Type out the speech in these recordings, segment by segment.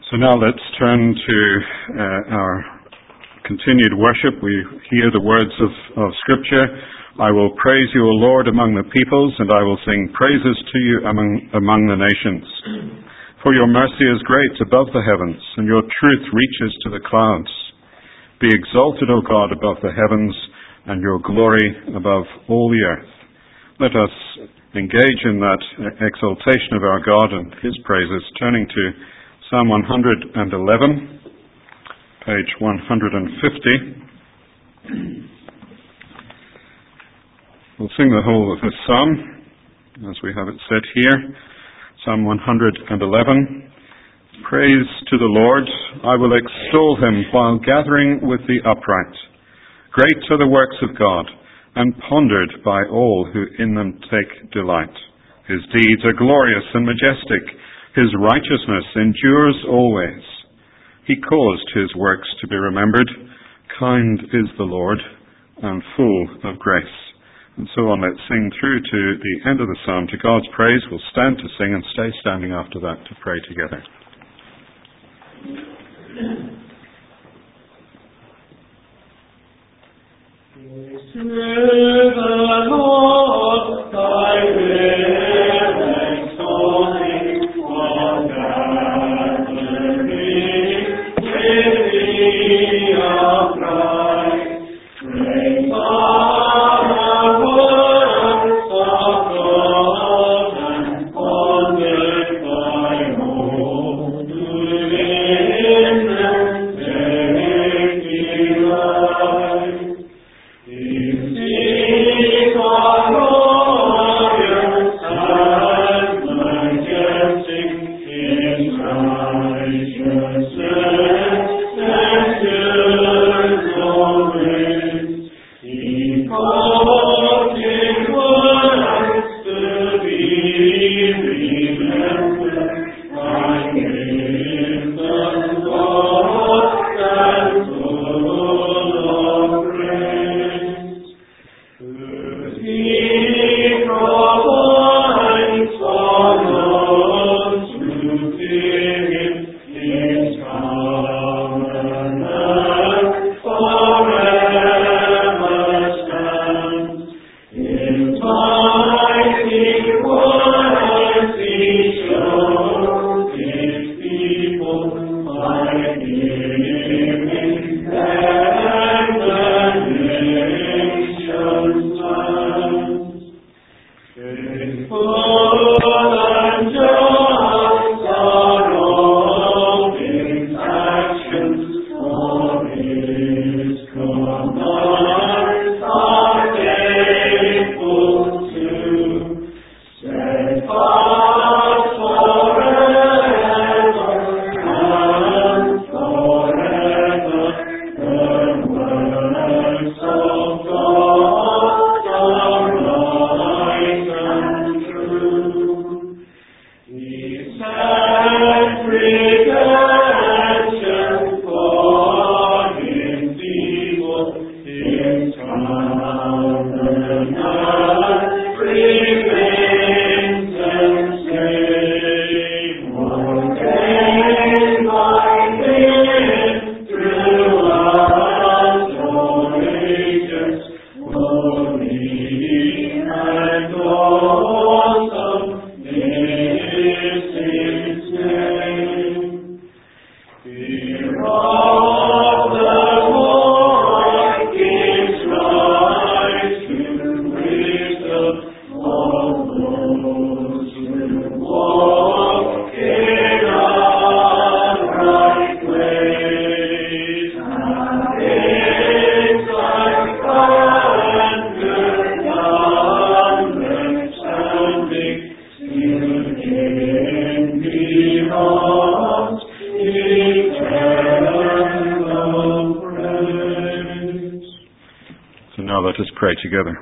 So now let's turn to our continued worship. We hear the words of Scripture. I will praise you, O Lord, among the peoples, and I will sing praises to you among the nations. For your mercy is great above the heavens, and your truth reaches to the clouds. Be exalted, O God, above the heavens, and your glory above all the earth. Let us engage in that exaltation of our God and his praises, turning to Psalm 111, page 150. We'll sing the whole of this psalm, as we have it set here. Psalm 111. Praise to the Lord. I will extol him while gathering with the upright. Great are the works of God, and pondered by all who in them take delight. His deeds are glorious and majestic. His righteousness endures always. He caused his works to be remembered. Kind is the Lord, and full of grace. And so on, let's sing through to the end of the psalm to God's praise. We'll stand to sing and stay standing after that to pray together. Through the Lord, thy will exalting, while gathering with thee upright. Great are the works of God, and pondered by all who in them take delight. His deeds are glorious and majestic. His righteousness endures always. He caused his works to be remembered. I give the Lord and full of praise. He provides for those who fear him. His covenant forever stands. In mighty works he shows his people by giving them the nation's lands. Faithful and just are all his actions, for his commands are faithful too. Steadfast forever and forever, the works of God are right and true. He sent redemption for his people. His covenant remains the same. Ordained by him throughout all ages, holy and awesome is his name. Fear of the Lord gives rise to wisdom. All those who walk in upright ways. And insight and good understanding still in beyond eternal praise. So now let us pray together.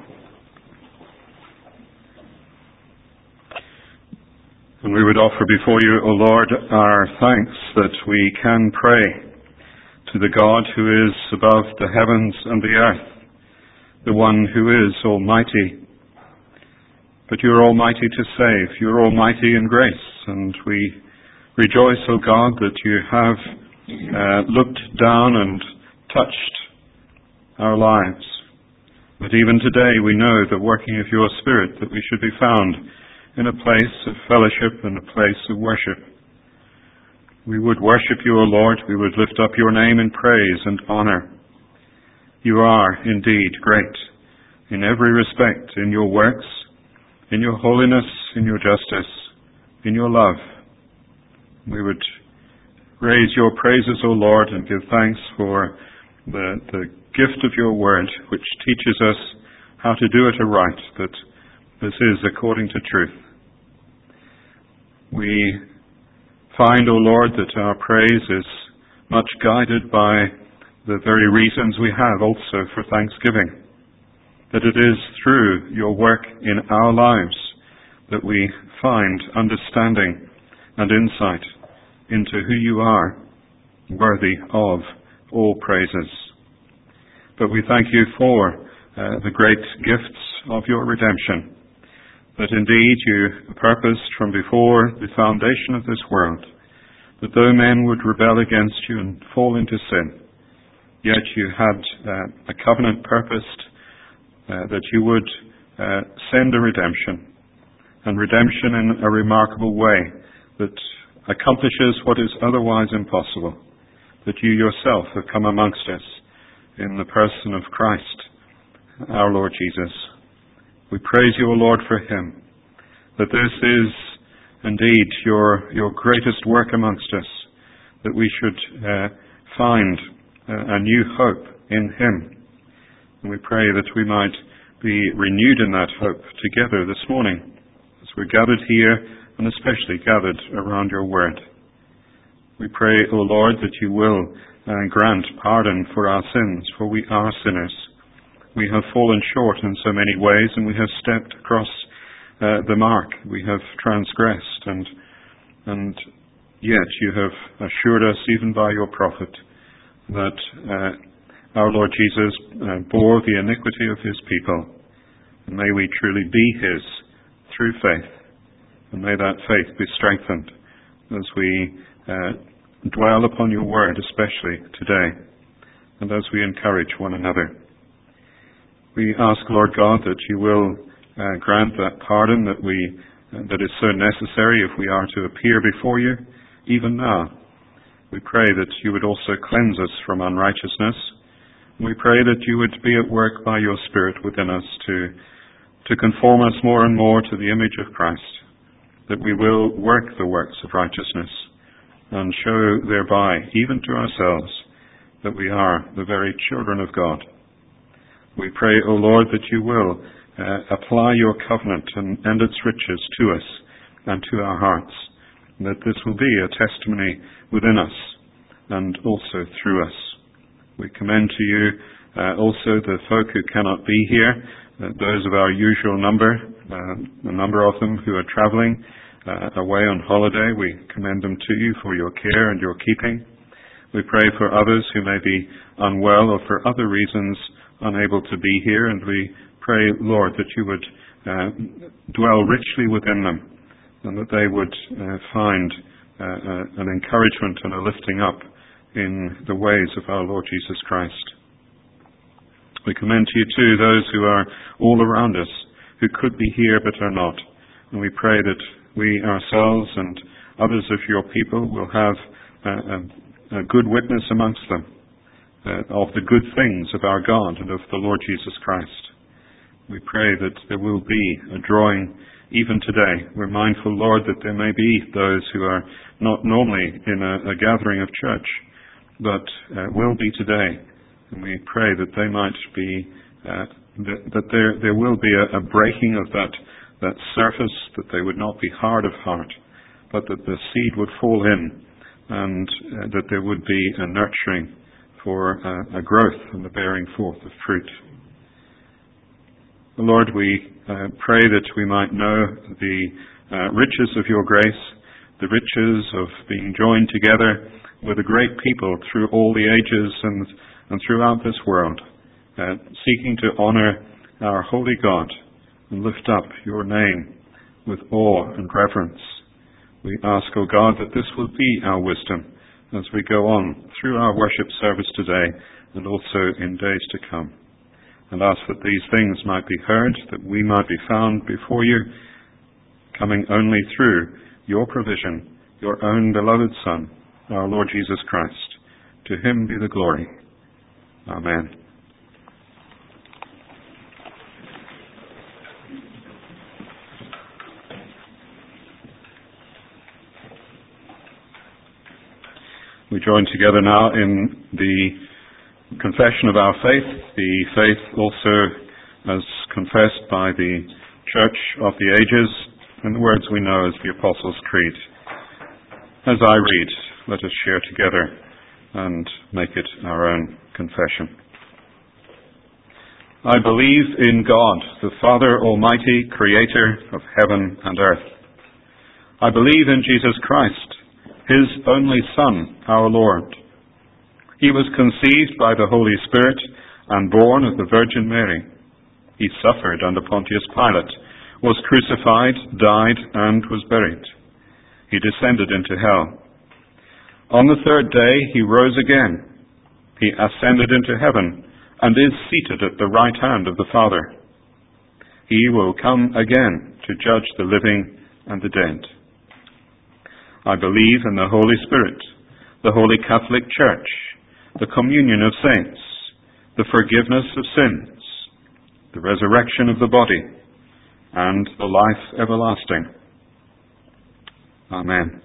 And we would offer before you, O Lord, our thanks that we can pray to the God who is above the heavens and the earth, the one who is almighty. But you're almighty to save. You're almighty in grace, and we Rejoice, O God, that you have looked down and touched our lives. That even today we know the working of your Spirit, that we should be found in a place of fellowship and a place of worship. We would worship you, O Lord. We would lift up your name in praise and honor. You are indeed great in every respect, in your works, in your holiness, in your justice, in your love. We would raise your praises, O Lord, and give thanks for the gift of your word, which teaches us how to do it aright, that this is according to truth. We find, O Lord, that our praise is much guided by the very reasons we have also for thanksgiving, that it is through your work in our lives that we find understanding and insight into who you are, worthy of all praises. But we thank you for the great gifts of your redemption, that indeed you purposed from before the foundation of this world, that though men would rebel against you and fall into sin, yet you had a covenant purposed that you would send a redemption, and redemption in a remarkable way that accomplishes what is otherwise impossible, that you yourself have come amongst us in the person of Christ, our Lord Jesus. We praise you, O Lord, for him, that this is indeed your greatest work amongst us, that we should find a new hope in him. And we pray that we might be renewed in that hope together this morning, as we're gathered here and especially gathered around your word. We pray, O Lord, that you will grant pardon for our sins, for we are sinners. We have fallen short in so many ways, and we have stepped across the mark. We have transgressed, and yet you have assured us, even by your prophet, that our Lord Jesus bore the iniquity of his people. And may we truly be his through faith, and may that faith be strengthened as we dwell upon your word, especially today, and as we encourage one another. We ask, Lord God, that you will grant that pardon that is so necessary if we are to appear before you, even now. We pray that you would also cleanse us from unrighteousness. We pray that you would be at work by your Spirit within us to conform us more and more to the image of Christ, that we will work the works of righteousness and show thereby, even to ourselves, that we are the very children of God. We pray, O Lord, that you will apply your covenant and its riches to us and to our hearts, and that this will be a testimony within us and also through us. We commend to you also the folk who cannot be here, those of our usual number, a number of them who are traveling away on holiday. We commend them to you for your care and your keeping. We pray for others who may be unwell or for other reasons unable to be here, and we pray, Lord, that you would dwell richly within them, and that they would find an encouragement and a lifting up in the ways of our Lord Jesus Christ. We commend to you too those who are all around us, who could be here but are not, and we pray that we ourselves and others of your people will have a good witness amongst them of the good things of our God and of the Lord Jesus Christ. We pray that there will be a drawing even today. We're mindful, Lord, that there may be those who are not normally in a gathering of church, but will be today. And we pray that they might be, that there will be a breaking of that surface, that they would not be hard of heart, but that the seed would fall in, and that there would be a nurturing for a growth and the bearing forth of fruit. Lord, we pray that we might know the riches of your grace, the riches of being joined together with a great people through all the ages and throughout this world, seeking to honor our holy God and lift up your name with awe and reverence. We ask, O God, that this will be our wisdom as we go on through our worship service today and also in days to come. And ask that these things might be heard, that we might be found before you, coming only through your provision, your own beloved Son, our Lord Jesus Christ. To him be the glory. Amen. We join together now in the confession of our faith, the faith also as confessed by the Church of the Ages, and the words we know as the Apostles' Creed. As I read, let us share together and make it our own confession. I believe in God, the Father Almighty, Creator of heaven and earth. I believe in Jesus Christ, His only Son, our Lord. He was conceived by the Holy Spirit and born of the Virgin Mary. He suffered under Pontius Pilate, was crucified, died, and was buried. He descended into hell. On the third day he rose again. He ascended into heaven and is seated at the right hand of the Father. He will come again to judge the living and the dead. I believe in the Holy Spirit, the Holy Catholic Church, the communion of saints, the forgiveness of sins, the resurrection of the body, and the life everlasting. Amen.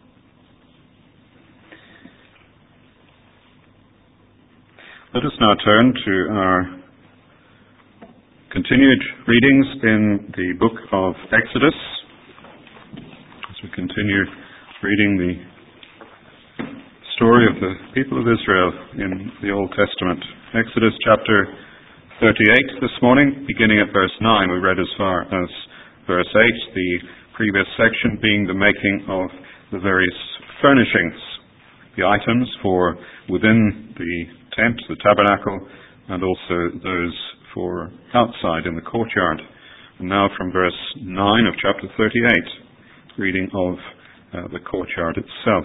Let us now turn to our continued readings in the book of Exodus, as we continue reading the story of the people of Israel in the Old Testament. Exodus chapter 38 this morning, beginning at verse 9. We read as far as verse 8, the previous section being the making of the various furnishings, the items for within the tent, the tabernacle, and also those for outside in the courtyard. And now from verse 9 of chapter 38, reading of the courtyard itself.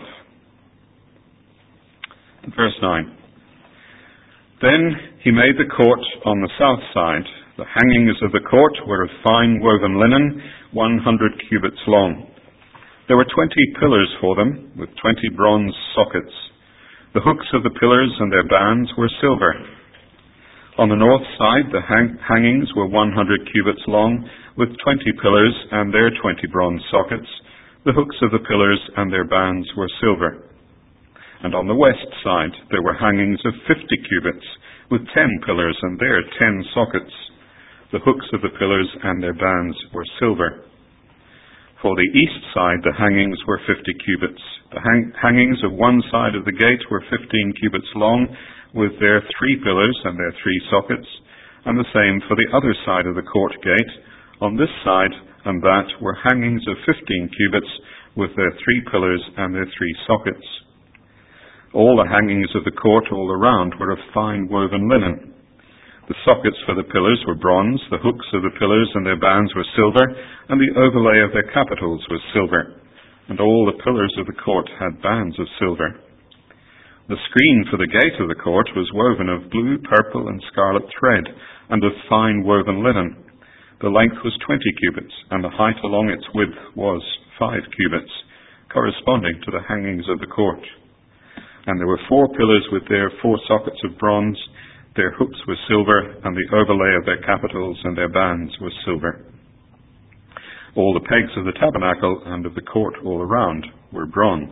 Verse 9. Then he made the court on the south side. The hangings of the court were of fine woven linen, 100 cubits long. There were 20 pillars for them, with 20 bronze sockets. The hooks of the pillars and their bands were silver. On the north side, the hangings were 100 cubits long, with 20 pillars and their 20 bronze sockets. The hooks of the pillars and their bands were silver. And on the west side, there were hangings of 50 cubits, with 10 pillars and their 10 sockets. The hooks of the pillars and their bands were silver. For the east side, the hangings were 50 cubits. The hangings of one side of the gate were 15 cubits long, with their 3 pillars and their 3 sockets, and the same for the other side of the court gate. On this side and that were hangings of 15 cubits, with their 3 pillars and their 3 sockets. All the hangings of the court all around were of fine woven linen. The sockets for the pillars were bronze, the hooks of the pillars and their bands were silver, and the overlay of their capitals was silver. And all the pillars of the court had bands of silver. The screen for the gate of the court was woven of blue, purple, and scarlet thread, and of fine woven linen. The length was 20 cubits, and the height along its width was 5 cubits, corresponding to the hangings of the court. And there were 4 pillars with their 4 sockets of bronze. Their hooks were silver, and the overlay of their capitals and their bands was silver. All the pegs of the tabernacle and of the court all around were bronze.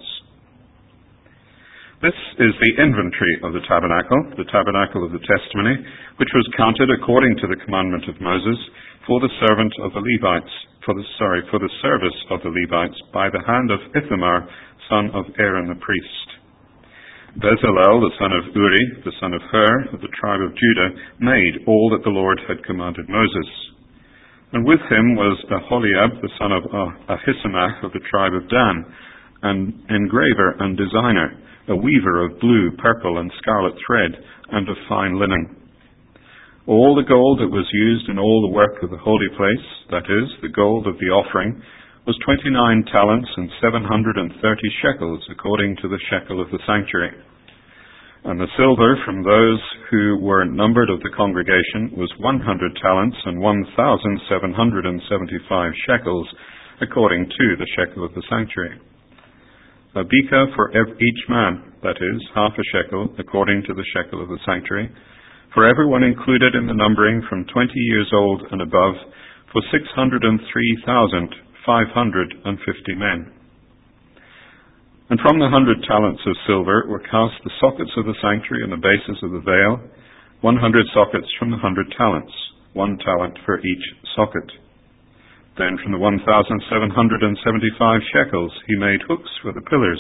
This is the inventory of the tabernacle of the testimony, which was counted according to the commandment of Moses for the servant of the Levites, for the service of the Levites by the hand of Ithamar, son of Aaron the priest. Bezalel, the son of Uri, the son of Hur, of the tribe of Judah, made all that the Lord had commanded Moses. And with him was Aholiab, the son of Ahisamach, of the tribe of Dan, an engraver and designer, a weaver of blue, purple, and scarlet thread, and of fine linen. All the gold that was used in all the work of the holy place, that is, the gold of the offering, was 29 talents and 730 shekels, according to the shekel of the sanctuary. And the silver from those who were numbered of the congregation was 100 talents and 1,775 shekels, according to the shekel of the sanctuary. A beka for each man, that is, half a shekel, according to the shekel of the sanctuary, for everyone included in the numbering from 20 years old and above, for 603,550 men. And from the 100 talents of silver were cast the sockets of the sanctuary and the bases of the veil, 100 sockets from the 100 talents, 1 talent for each socket. Then from the 1,775 shekels he made hooks for the pillars,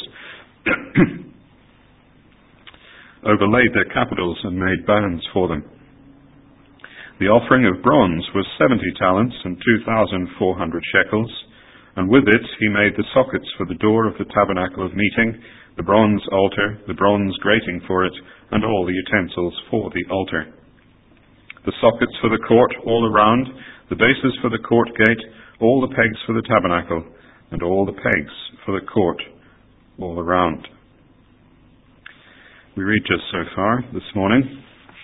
overlaid their capitals and made bands for them. The offering of bronze was 70 talents and 2,400 shekels, and with it he made the sockets for the door of the tabernacle of meeting, the bronze altar, the bronze grating for it, and all the utensils for the altar. The sockets for the court all around, the bases for the court gate, all the pegs for the tabernacle, and all the pegs for the court all around. We read just so far this morning.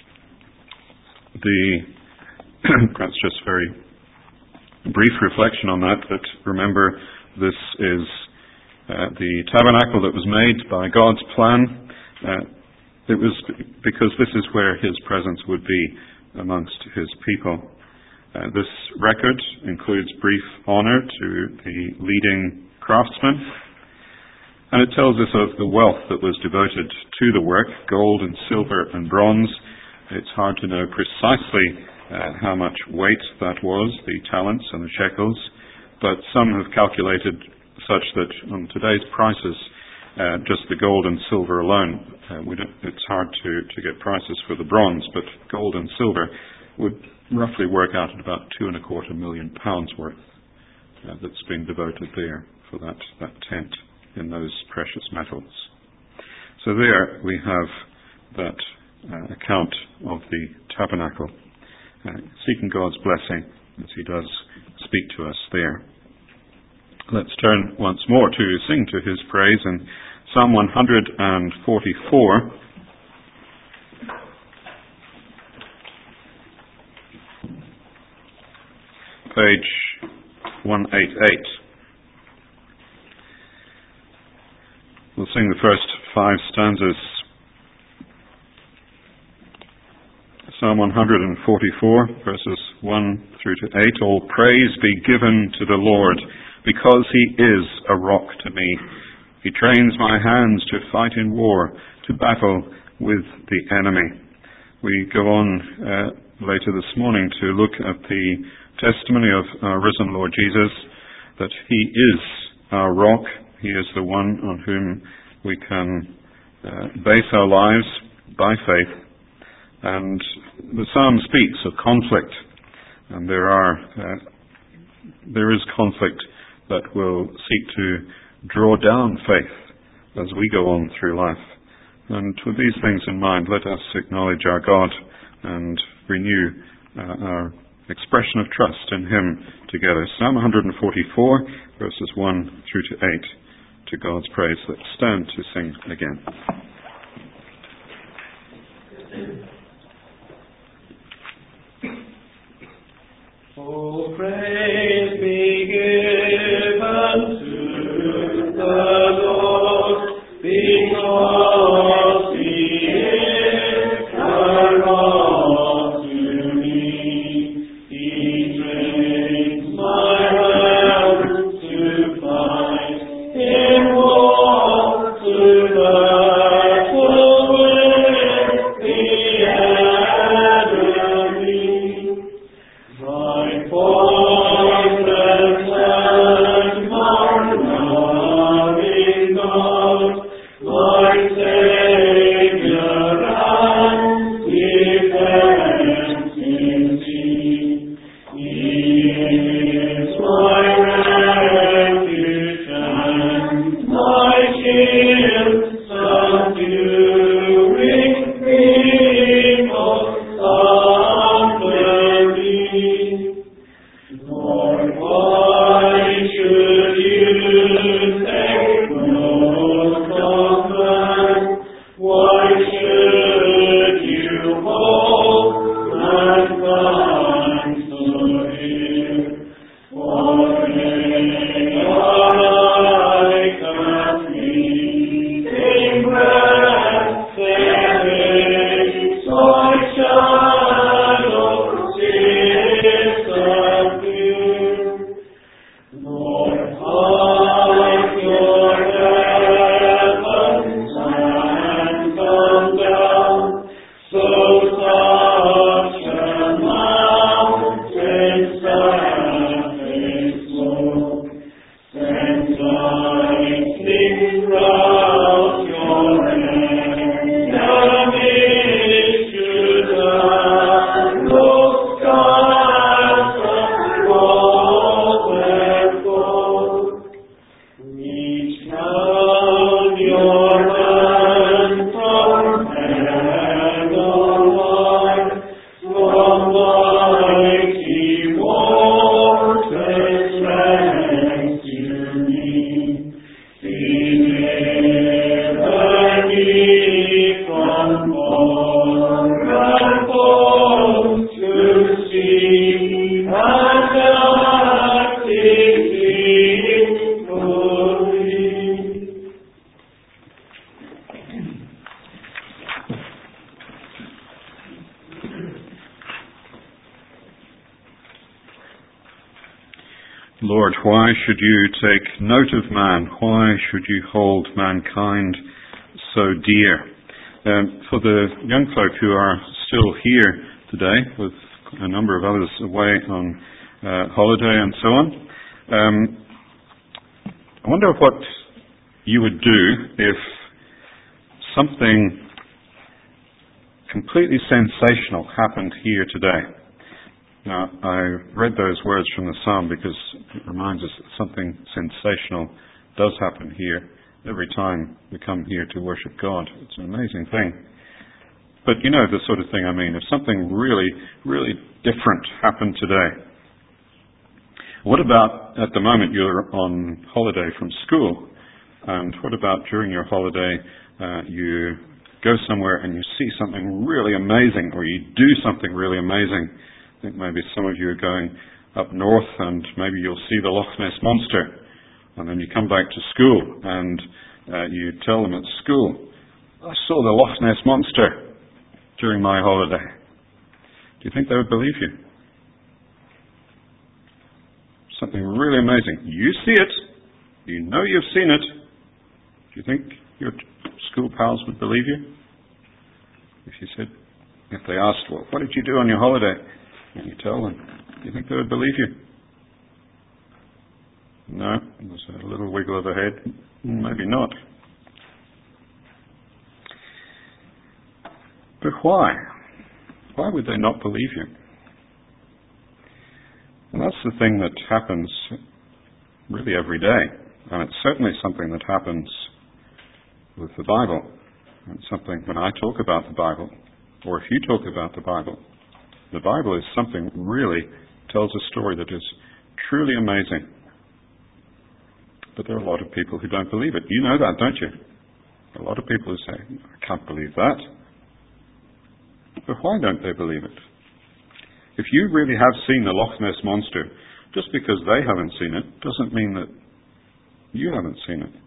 Perhaps just very brief reflection on that, but remember this is the tabernacle that was made by God's plan. It was because this is where his presence would be amongst his people. This record includes brief honor to the leading craftsmen, and it tells us of the wealth that was devoted to the work, gold and silver and bronze. It's hard to know precisely how much weight that was, the talents and the shekels, but some have calculated such that on today's prices, just the gold and silver alone, it's hard to get prices for the bronze, but gold and silver would roughly work out at about £2.25 million worth that's been devoted there for that tent in those precious metals. So there we have that account of the tabernacle, seeking God's blessing as he does speak to us there. Let's turn once more to sing to his praise in Psalm 144. Page 188. We'll sing the first 5 stanzas. Psalm 144, verses 1 through to 8. All praise be given to the Lord, because he is a rock to me. He trains my hands to fight in war, to battle with the enemy. We go on later this morning to look at the testimony of our risen Lord Jesus, that he is our rock. He is the one on whom we can base our lives by faith. And the psalm speaks of conflict, and there is conflict that will seek to draw down faith as we go on through life. And with these things in mind, let us acknowledge our God and renew our expression of trust in him together. Psalm 144, verses 1 through to 8, to God's praise. Let's stand to sing again. Oh, praise be given to the Lord, because he is the rock to me. He trains my hands to fight in war, to battle with the enemy. My fortress and my loving God, my Savior and defense is he. He is my refuge and my shield, subduing people under me. Lord, why should from foreign foes to see and act in victory. Lord, why should you take note of man? Why should you hold mankind so dear? For the young folk who are still here today, with a number of others away on holiday and so on, I wonder what you would do if something completely sensational happened here today. Now, I read those words from the psalm because it reminds us that something sensational does happen here every time we come here to worship God. It's an amazing thing. But you know the sort of thing I mean. If something really, really different happened today, what about at the moment you're on holiday from school? And what about during your holiday you go somewhere and you see something really amazing, or you do something really amazing? I think maybe some of you are going up north and maybe you'll see the Loch Ness Monster. And then you come back to school and you tell them at school, I saw the Loch Ness Monster during my holiday. Do you think they would believe you? Something really amazing. You see it. You know you've seen it. Do you think your school pals would believe you? If they asked, well, what did you do on your holiday? And you tell them, do you think they would believe you? No, there's a little wiggle of the head. Maybe not. But why? Why would they not believe you? And that's the thing that happens really every day. And it's certainly something that happens with the Bible. It's something when I talk about the Bible, or if you talk about the Bible is something really tells a story that is truly amazing. But there are a lot of people who don't believe it. You know that, don't you? A lot of people who say, I can't believe that. But why don't they believe it? If you really have seen the Loch Ness Monster, just because they haven't seen it doesn't mean that you haven't seen it.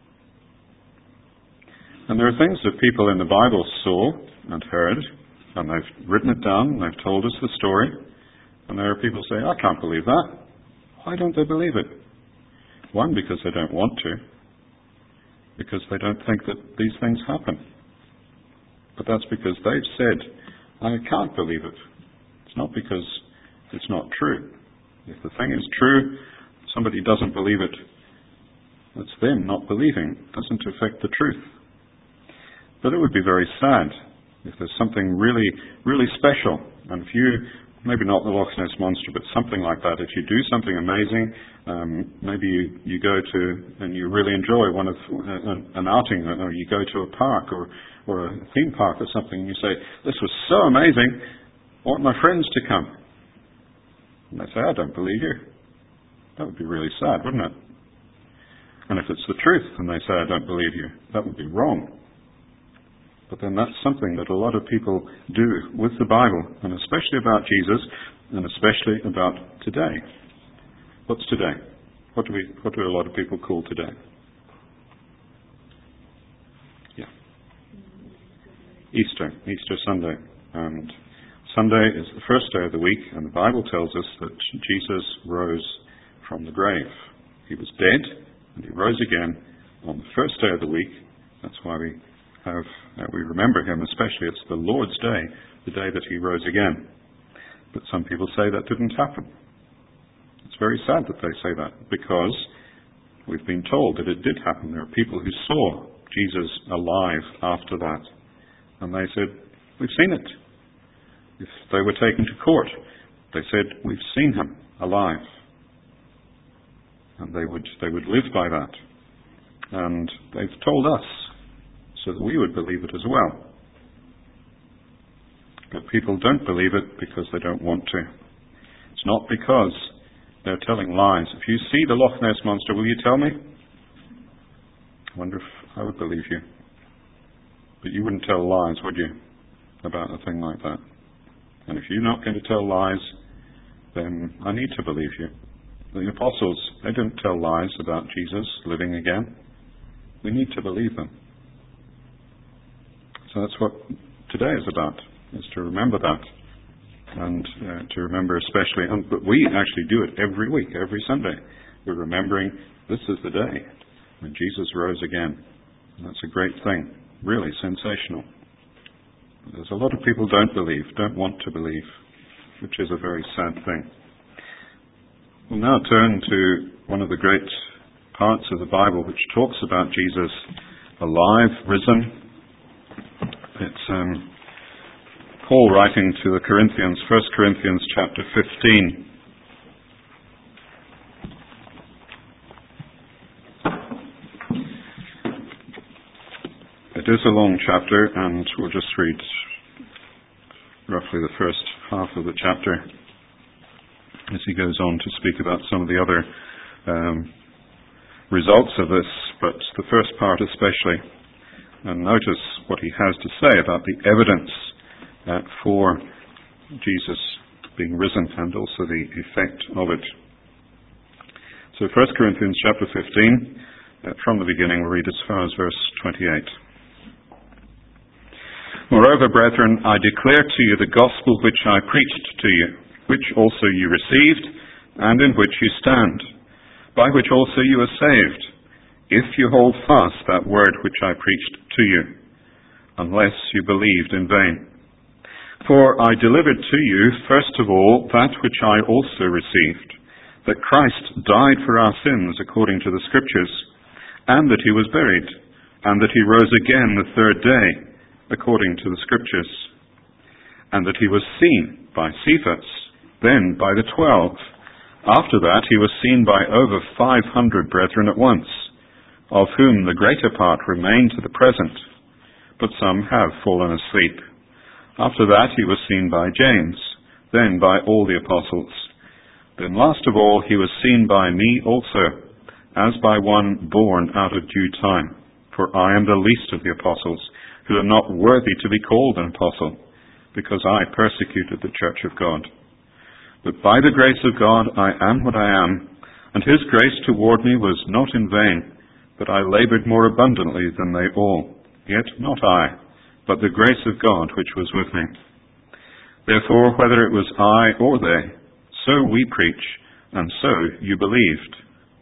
And there are things that people in the Bible saw and heard, and they've written it down, and they've told us the story, and there are people who say, I can't believe that. Why don't they believe it? One, because they don't want to, because they don't think that these things happen. But that's because they've said, I can't believe it. It's not because it's not true. If the thing is true, somebody doesn't believe it, that's them not believing. It doesn't affect the truth. But it would be very sad if there's something really, really special, and if you, maybe not the Loch Ness Monster, but something like that, if you do something amazing, maybe you go to, and you really enjoy an outing, or you go to a park, or a theme park or something, and you say, this was so amazing, I want my friends to come. And they say, I don't believe you. That would be really sad, wouldn't it? And if it's the truth, and they say, I don't believe you, that would be wrong. But then that's something that a lot of people do with the Bible, and especially about Jesus, and especially about today. What's today? What do a lot of people call today? Yeah. Easter Sunday. And Sunday is the first day of the week, and the Bible tells us that Jesus rose from the grave. He was dead, and he rose again on the first day of the week. That's why we remember him, especially it's the Lord's Day, the day that he rose again. But some people say that didn't happen. It's very sad that they say that, because we've been told that it did happen. There are people who saw Jesus alive after that, and they said, we've seen it. If they were taken to court, they said, we've seen him alive. And they would live by that. And they've told us, so that we would believe it as well. But people don't believe it because they don't want to. It's not because they're telling lies. If you see the Loch Ness Monster, will you tell me? I wonder if I would believe you. But you wouldn't tell lies, would you, about a thing like that? And if you're not going to tell lies, then I need to believe you. The apostles, they didn't tell lies about Jesus living again. We need to believe them. So that's what today is about, is to remember that. And to remember especially, but we actually do it every week, every Sunday. We're remembering this is the day when Jesus rose again. And that's a great thing, really sensational. There's a lot of people don't believe, don't want to believe, which is a very sad thing. We'll now turn to one of the great parts of the Bible which talks about Jesus alive, risen. It's Paul writing to the Corinthians, 1 Corinthians chapter 15. It is a long chapter, and we'll just read roughly the first half of the chapter as he goes on to speak about some of the other results of this, but the first part especially. And notice what he has to say about the evidence for Jesus being risen and also the effect of it. So 1 Corinthians chapter 15, from the beginning we'll read as far as verse 28. Moreover, brethren, I declare to you the gospel which I preached to you, which also you received, and in which you stand, by which also you are saved, if you hold fast that word which I preached to you, unless you believed in vain. For I delivered to you, first of all, that which I also received, that Christ died for our sins according to the Scriptures, and that he was buried, and that he rose again the third day, according to the Scriptures, and that he was seen by Cephas, then by the 12. After that he was seen by over 500 brethren at once, of whom the greater part remain to the present, but some have fallen asleep. After that he was seen by James, then by all the apostles. Then last of all he was seen by me also, as by one born out of due time. For I am the least of the apostles, who are not worthy to be called an apostle, because I persecuted the church of God. But by the grace of God I am what I am, and his grace toward me was not in vain, but I labored more abundantly than they all. Yet not I, but the grace of God which was with me. Therefore, whether it was I or they, so we preach, and so you believed.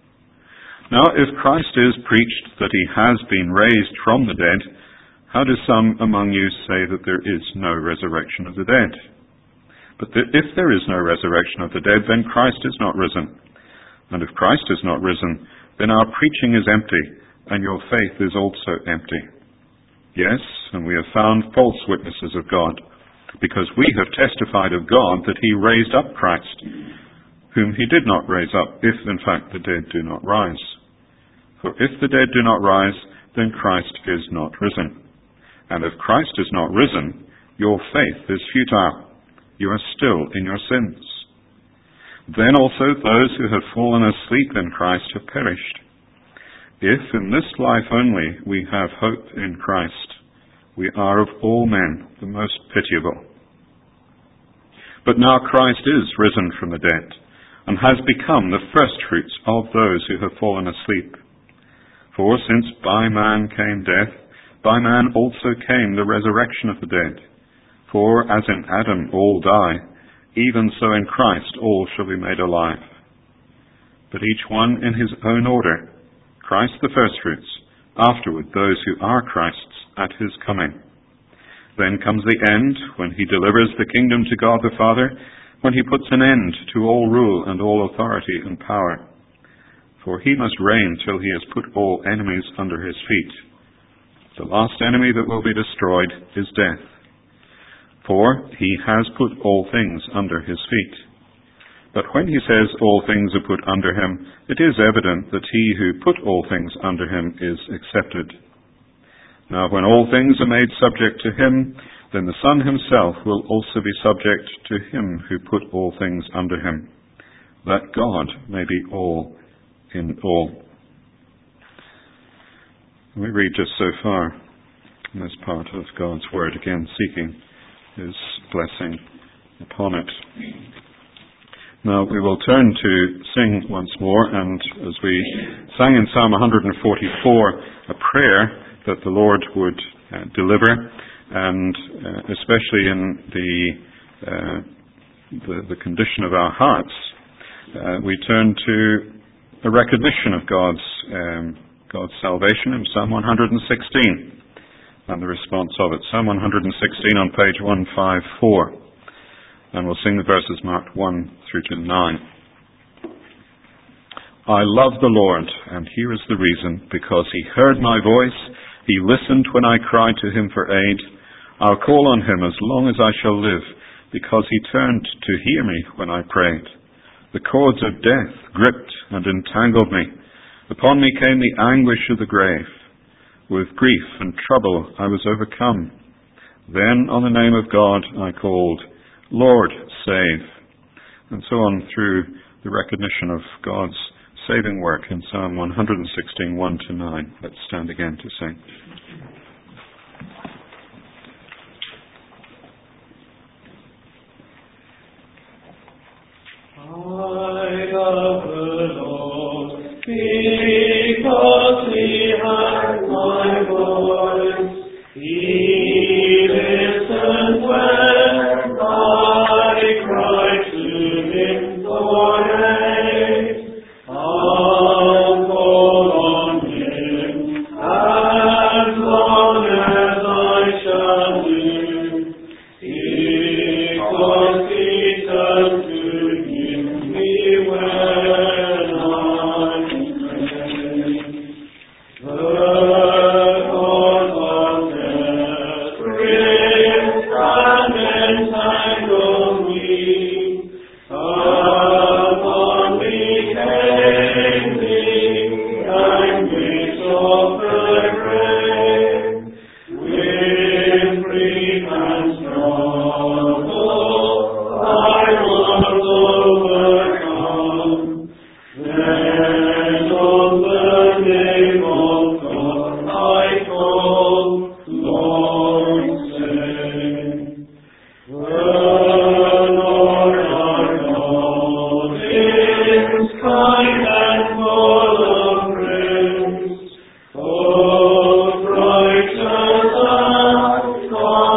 Now, if Christ is preached that he has been raised from the dead, how do some among you say that there is no resurrection of the dead? But if there is no resurrection of the dead, then Christ is not risen. And if Christ is not risen, then our preaching is empty, and your faith is also empty. Yes, and we have found false witnesses of God, because we have testified of God that he raised up Christ, whom he did not raise up, if in fact the dead do not rise. For if the dead do not rise, then Christ is not risen. And if Christ is not risen, your faith is futile. You are still in your sins. Then also those who have fallen asleep in Christ have perished. If in this life only we have hope in Christ, we are of all men the most pitiable. But now Christ is risen from the dead, and has become the firstfruits of those who have fallen asleep. For since by man came death, by man also came the resurrection of the dead. For as in Adam all die, even so in Christ all shall be made alive. But each one in his own order, Christ the firstfruits, afterward those who are Christ's at his coming. Then comes the end, when he delivers the kingdom to God the Father, when he puts an end to all rule and all authority and power. For he must reign till he has put all enemies under his feet. The last enemy that will be destroyed is death. For he has put all things under his feet. But when he says all things are put under him, it is evident that he who put all things under him is accepted. Now when all things are made subject to him, then the Son himself will also be subject to him who put all things under him, that God may be all in all. We read just so far. in this part of God's Word, again seeking His blessing upon it. Now we will turn to sing once more, and as we sang in Psalm 144, a prayer that the Lord would deliver, and especially in the condition of our hearts, we turn to a recognition of God's salvation in Psalm 116 and the response of it. Psalm 116 on page 154. And we'll sing the verses marked 1 through to 9. I love the Lord, and here is the reason, because He heard my voice. He listened when I cried to Him for aid. I'll call on Him as long as I shall live, because He turned to hear me when I prayed. The cords of death gripped and entangled me. Upon me came the anguish of the grave. With grief and trouble I was overcome. Then on the name of God I called, Lord, save. And so on through the recognition of God's saving work in Psalm 116, 1 to 9. Let's stand again to sing. I love the Lord, because He heard my voice. He listened when I cried to Him for aid. I'll call on Him as long as I shall live, because He turned to Him when I prayed. The cause of death gripped and entangled me. Upon me came the anguish of the grave. With grief and struggle I was overcome. Then on the name of God I called, Lord, save. The Lord our God is kind and full of grace, both righteous and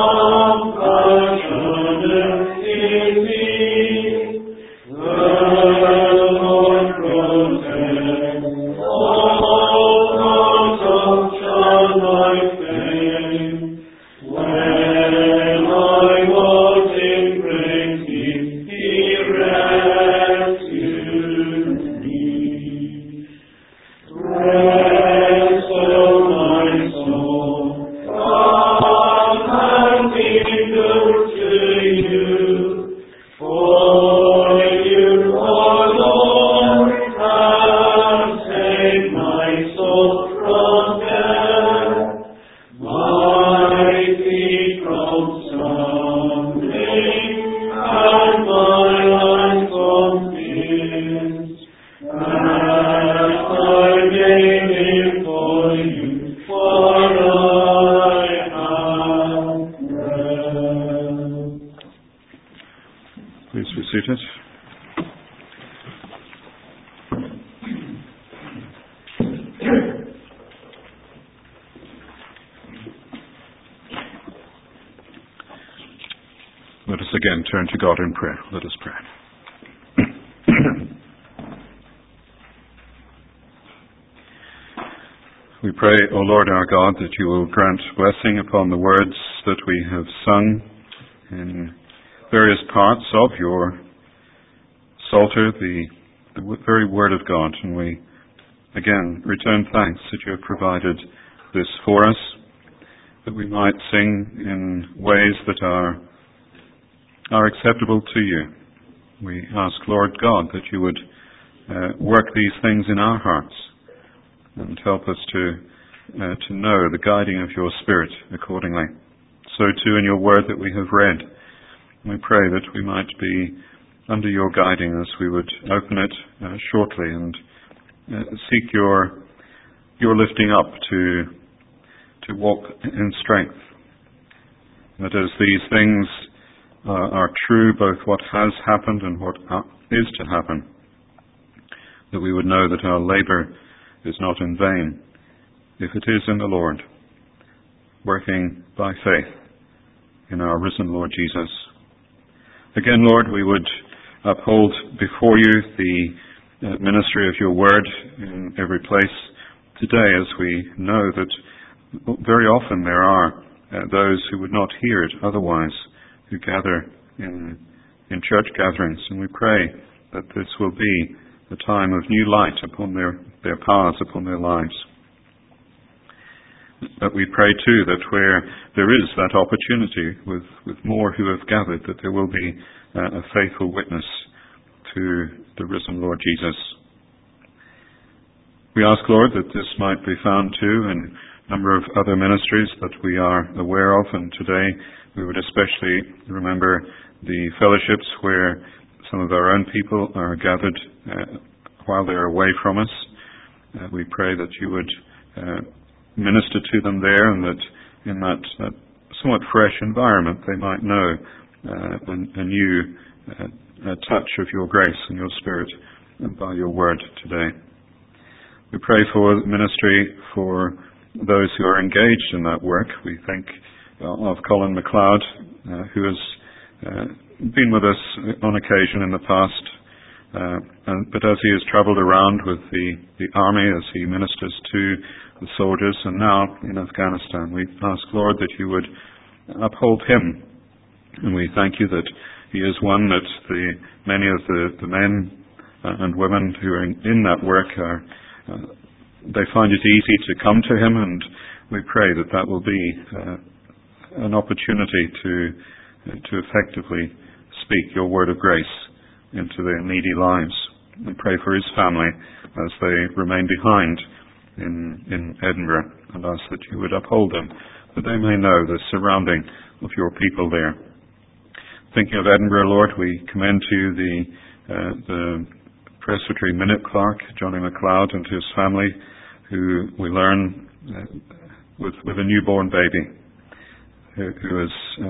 compassionate indeed. The Lord protects all those of my fame. When I was in great need, He rescued me. Rest, O my soul, God has been good to you, for you, O Lord, have saved my soul from death, my feet from stumbling, and my eyes from fears. As I name Him for you, for I have rest. Please be seated. Let us again turn to God in prayer. Let us pray. We pray, O Lord our God, that you will grant blessing upon the words that we have sung in various parts of your Psalter, the very Word of God. And we again return thanks that you have provided this for us, that we might sing in ways that are acceptable to you. We ask, Lord God, that you would work these things in our hearts and help us to know the guiding of your Spirit accordingly. So too in your word that we have read, we pray that we might be under your guiding as we would open it shortly and seek your lifting up to to walk in strength. That as these things are true, both what has happened and what is to happen, that we would know that our labour is not in vain, if it is in the Lord, working by faith in our risen Lord Jesus. Again, Lord, we would uphold before you the ministry of your word in every place today, as we know that very often there are those who would not hear it otherwise, who gather in church gatherings, and we pray that this will be a time of new light upon their paths, upon their lives. But we pray too that where there is that opportunity with more who have gathered, that there will be a faithful witness to the risen Lord Jesus. We ask, Lord, that this might be found too in a number of other ministries that we are aware of, and today we would especially remember the fellowships where some of our own people are gathered while they're away from us. We pray that you would minister to them there, and that in that somewhat fresh environment they might know a new touch of your grace and your Spirit by your word today. We pray for the ministry for those who are engaged in that work. We think of Colin MacLeod, who has been with us on occasion in the past, but as he has travelled around with the army, as he ministers to the soldiers, and now in Afghanistan, we ask, Lord, that you would uphold him. And we thank you that he is one that many of the men and women who are in that work they find it easy to come to him, and we pray that will be an opportunity to effectively speak your word of grace into their needy lives. We pray for his family as they remain behind in Edinburgh, and ask that you would uphold them, that they may know the surrounding of your people there. Thinking of Edinburgh, Lord, we commend to you the Presbytery Minute Clerk, Johnny MacLeod, and his family, who we learn with a newborn baby who is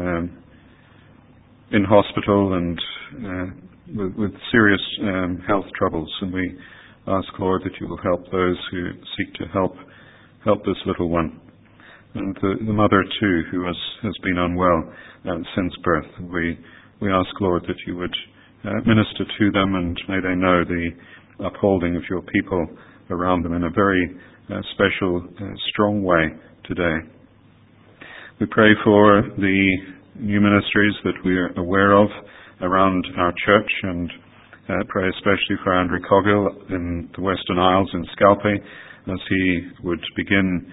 in hospital and with serious health troubles. And we ask, Lord, that you will help those who seek to help this little one. And the mother too, who has been unwell since birth. And we ask, Lord, that you would minister to them, and may they know the upholding of your people around them in a very special, strong way today. We pray for the new ministries that we are aware of around our church, and pray especially for Andrew Coggill in the Western Isles in Scalpay, as he would begin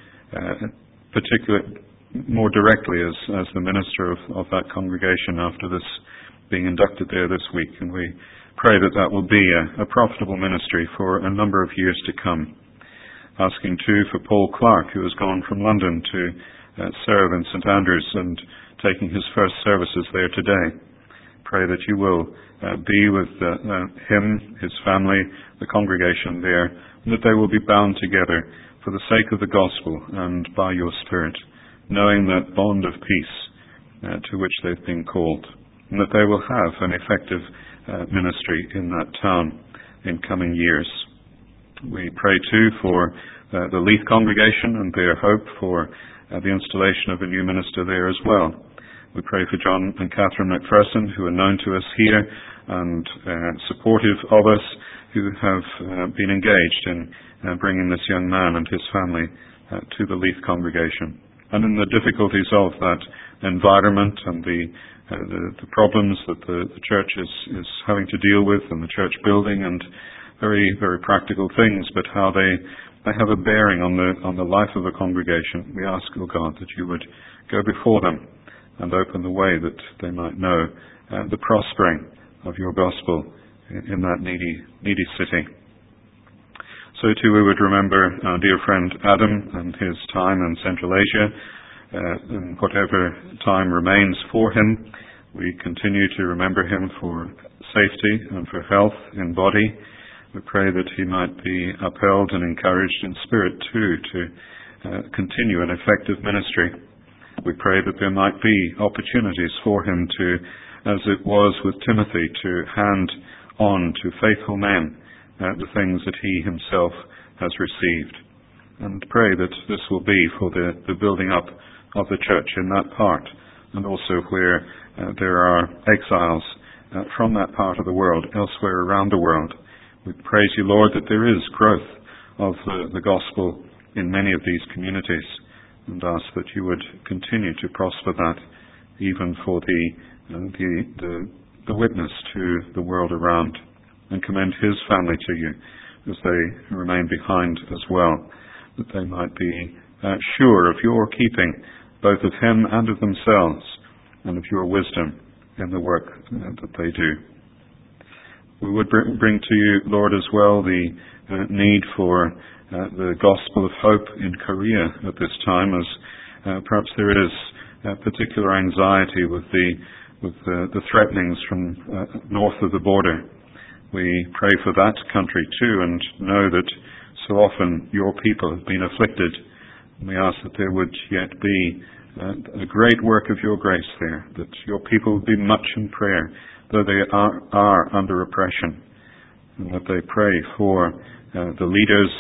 more directly as the minister of that congregation after this being inducted there this week. And we pray that will be a profitable ministry for a number of years to come. Asking too for Paul Clark, who has gone from London to serve in St Andrews and taking his first services there today. Pray that you will be with him, his family, the congregation there, and that they will be bound together for the sake of the gospel and by your Spirit, knowing that bond of peace to which they've been called, and that they will have an effective ministry in that town in coming years. We pray too for the Leith congregation and their hope for the installation of a new minister there as well. We pray for John and Catherine McPherson, who are known to us here and supportive of us, who have been engaged in bringing this young man and his family to the Leith congregation. And in the difficulties of that environment and the problems that the church is having to deal with, and the church building, and very, very practical things, but how they have a bearing on the life of the congregation. We ask, O God, that you would go before them and open the way that they might know the prospering of your gospel in that needy city. So too we would remember our dear friend Adam and his time in Central Asia, and whatever time remains for him. We continue to remember him for safety and for health in body. We pray that he might be upheld and encouraged in spirit too, to continue an effective ministry. We pray that there might be opportunities for him to, as it was with Timothy, to hand on to faithful men the things that he himself has received. And pray that this will be for the building up of the church in that part, and also where there are exiles from that part of the world, elsewhere around the world. We praise you, Lord, that there is growth of the gospel in many of these communities, and ask that you would continue to prosper that, even for the witness to the world around, and commend his family to you as they remain behind as well, that they might be sure of your keeping, both of him and of themselves, and of your wisdom in the work that they do. We would bring to you, Lord, as well the need for the gospel of hope in Korea at this time, as perhaps there is particular anxiety with the threatenings from north of the border. We pray for that country too, and know that so often your people have been afflicted. And we ask that there would yet be a great work of your grace there, that your people would be much in prayer, though they are under oppression, and that they pray for the leaders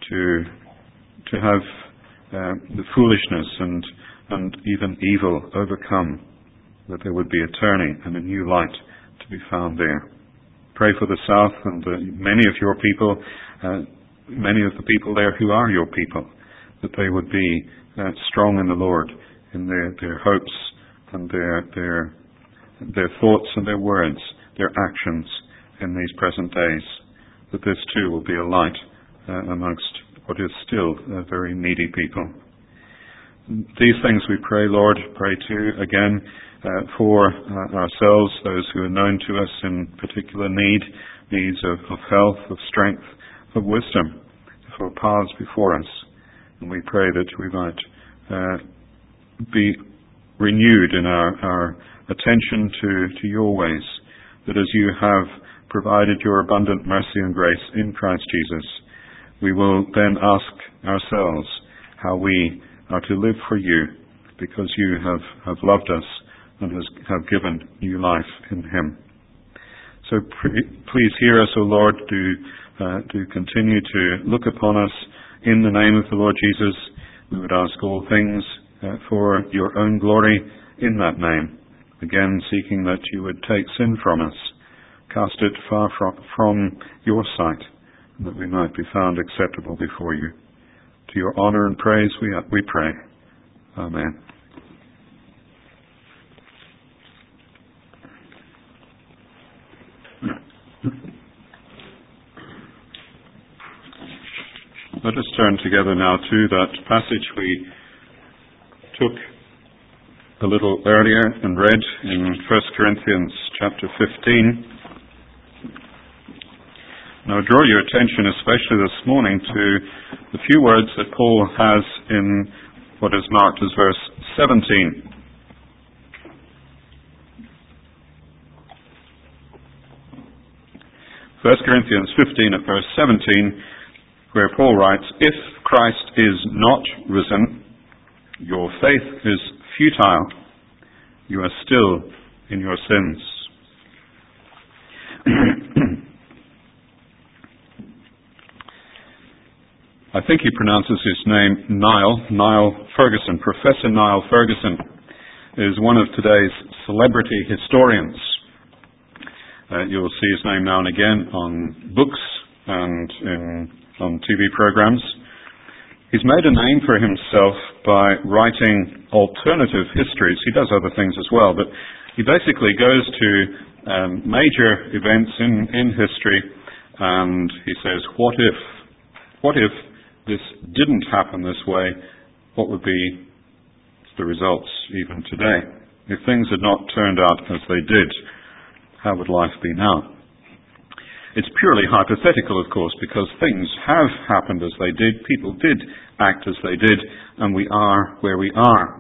to have the foolishness and even evil overcome, that there would be a turning and a new light to be found there. Pray for the South and many of your people, many of the people there who are your people, that they would be strong in the Lord, in their hopes and their thoughts and their words, their actions in these present days, that this too will be a light amongst what is still a very needy people. These things we pray, Lord, pray too again for ourselves, those who are known to us in particular needs of health, of strength, of wisdom, for paths before us. And we pray that we might be renewed in our attention to your ways, that as you have provided your abundant mercy and grace in Christ Jesus, we will then ask ourselves how we are to live for you, because you have loved us and have given new life in him. So please hear us, O Lord. Do continue to look upon us in the name of the Lord Jesus. We would ask all things for your own glory in that name. Again, seeking that you would take sin from us, cast it far from your sight, and that we might be found acceptable before you. To your honor and praise we pray. Amen. Let us turn together now to that passage we took a little earlier and read in 1 Corinthians chapter 15. Now I draw your attention especially this morning to the few words that Paul has in what is marked as verse 17. First Corinthians 15 at verse 17, where Paul writes, "If Christ is not risen, your faith is futile. You are still in your sins." I think he pronounces his name Niall Ferguson. Professor Niall Ferguson is one of today's celebrity historians. You'll see his name now and again on books and on TV programs. He's made a name for himself by writing alternative histories. He does other things as well, but he basically goes to major events in history, and he says, what if this didn't happen this way? What would be the results even today? If things had not turned out as they did, how would life be now? It's purely hypothetical, of course, because things have happened as they did, people did act as they did, and we are where we are.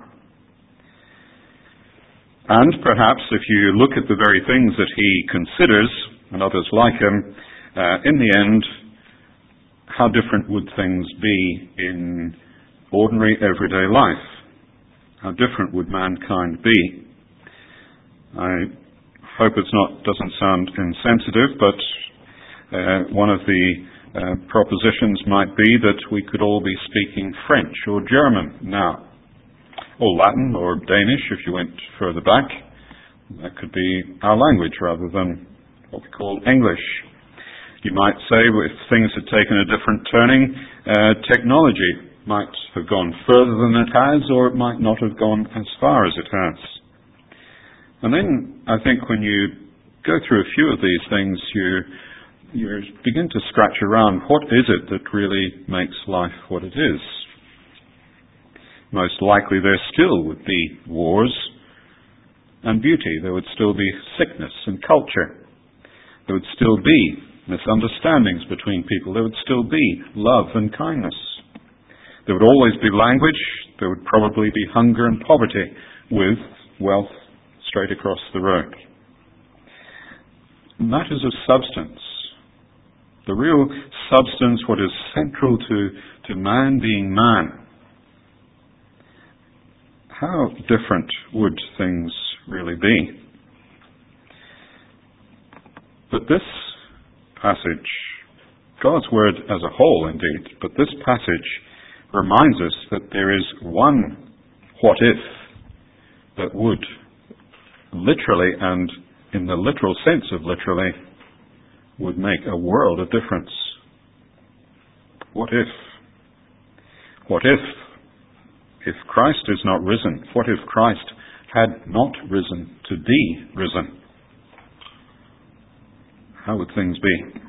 And perhaps if you look at the very things that he considers, and others like him, in the end, how different would things be in ordinary everyday life. How different would mankind be? I hope doesn't sound insensitive, but one of the propositions might be that we could all be speaking French or German now, or Latin or Danish if you went further back. That could be our language rather than what we call English. You might say if things had taken a different turning, technology might have gone further than it has, or it might not have gone as far as it has. And then I think when you go through a few of these things, you begin to scratch around, what is it that really makes life what it is? Most likely there still would be wars and beauty. There would still be sickness and culture. There would still be misunderstandings between people. There would still be love and kindness. There would always be language. There would probably be hunger and poverty, with wealth straight across the road. Matters of substance. The real substance, what is central to man being man. How different would things really be? But this passage, God's Word as a whole indeed, but this passage reminds us that there is one what if that would literally, and in the literal sense of literally, would make a world of difference. What if? What if Christ is not risen? What if Christ had not risen to be risen? How would things be?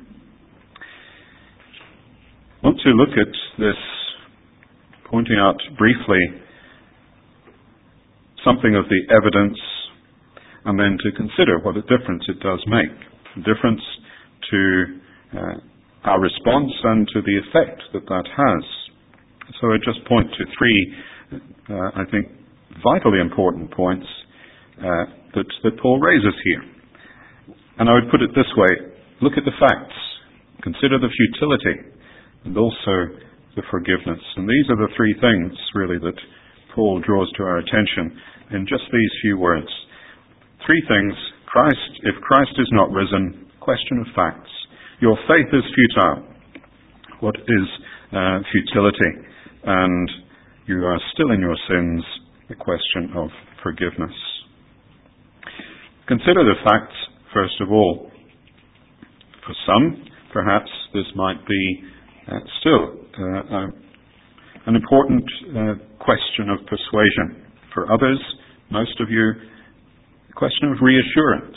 I want to look at this, pointing out briefly something of the evidence, and then to consider what a difference it does make. A difference to our response and to the effect that has. So I just point to three, I think, vitally important points that Paul raises here. And I would put it this way: look at the facts, consider the futility, and also the forgiveness. And these are the three things, really, that Paul draws to our attention in just these few words. Three things. If Christ is not risen, question of facts. Your faith is futile. What is futility? And you are still in your sins. The question of forgiveness. Consider the facts, first of all. For some, perhaps this might be still an important question of persuasion. For others, most of you, a question of reassurance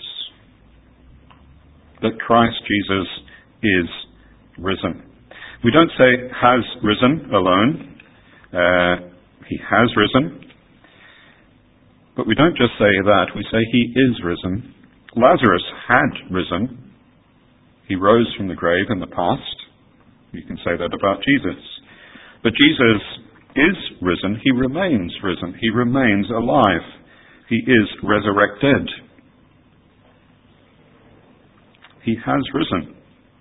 that Christ Jesus is risen. We don't say has risen alone. He has risen. But we don't just say that. We say he is risen. Lazarus had risen. He rose from the grave in the past. You can say that about Jesus. But Jesus is risen. He remains risen. He remains alive. He is resurrected. He has risen.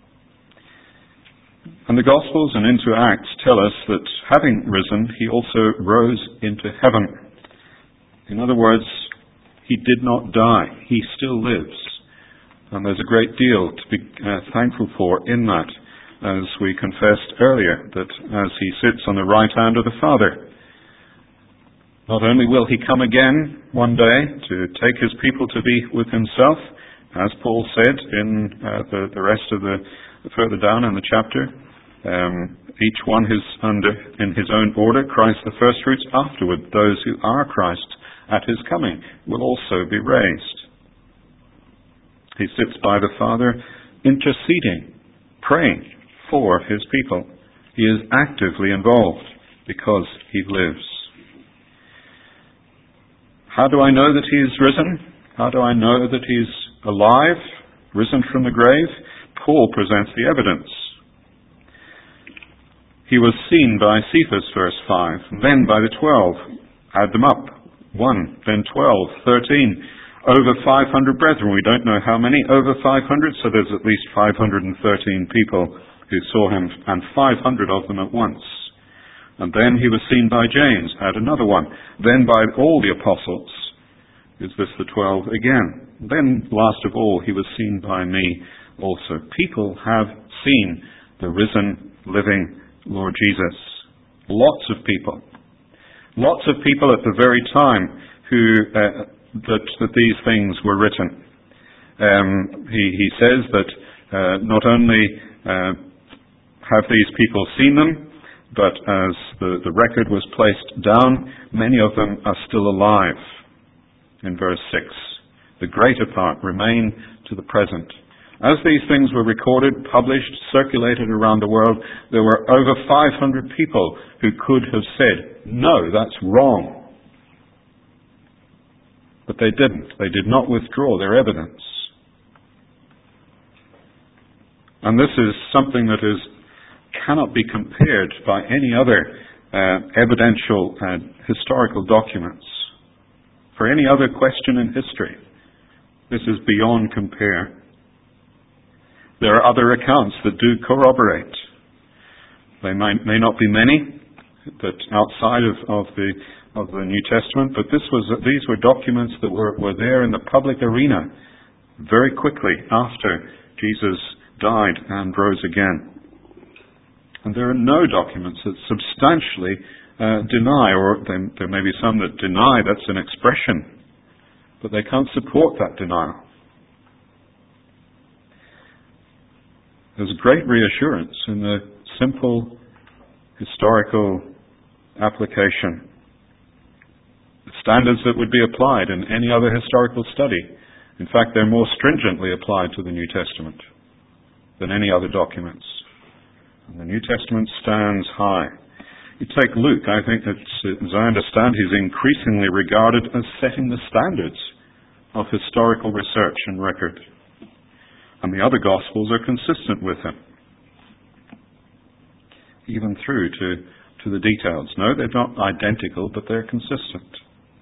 And the Gospels and into Acts tell us that having risen, he also rose into heaven. In other words, he did not die. He still lives. And there's a great deal to be thankful for in that, as we confessed earlier, that as he sits on the right hand of the Father, not only will he come again one day to take his people to be with himself, as Paul said in the rest of the further down in the chapter, each one is in his own order, Christ the first fruits, afterward those who are Christ at his coming will also be raised. He sits by the Father interceding, praying for his people. He is actively involved because he lives. How do I know that he is risen? How do I know that he is alive, risen from the grave? Paul presents the evidence. He was seen by Cephas, verse 5, and then by the 12. Add them up. 1, then 12, 13. Over 500 brethren. We don't know how many. Over 500, so there's at least 513 people who saw him, and 500 of them at once. And then he was seen by James, had another one. Then by all the apostles. Is this the 12 again? Then, last of all, he was seen by me also. People have seen the risen, living Lord Jesus. Lots of people. Lots of people at the very time that these things were written. He says that not only have these people seen them, but as the record was placed down, many of them are still alive. In verse 6, the greater part remain to the present. As these things were recorded, published, circulated around the world, there were over 500 people who could have said, no, that's wrong. But they didn't. They did not withdraw their evidence. And this is something that cannot be compared by any other evidential and historical documents. For any other question in history, this is beyond compare. There are other accounts that do corroborate. They may not be many, but outside of the New Testament, but these were documents that were there in the public arena very quickly after Jesus died and rose again. And there are no documents that substantially deny, or there may be some that deny, that's an expression, but they can't support that denial. There's great reassurance in the simple historical application. The standards that would be applied in any other historical study, in fact, they're more stringently applied to the New Testament than any other documents. And the New Testament stands high. You take Luke, I think that, as I understand, he's increasingly regarded as setting the standards of historical research and record. And the other Gospels are consistent with him, even through to the details. No, they're not identical, but they're consistent.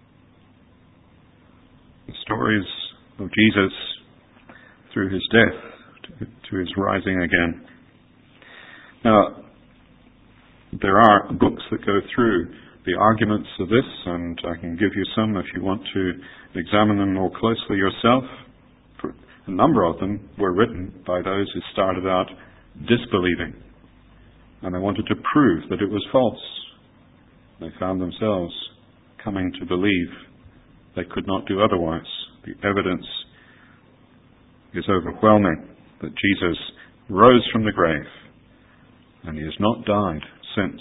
The stories of Jesus through his death to his rising again. Now, there are books that go through the arguments of this, and I can give you some if you want to examine them more closely yourself. A number of them were written by those who started out disbelieving, and they wanted to prove that it was false. They found themselves coming to believe they could not do otherwise. The evidence is overwhelming that Jesus rose from the grave, and he has not died since.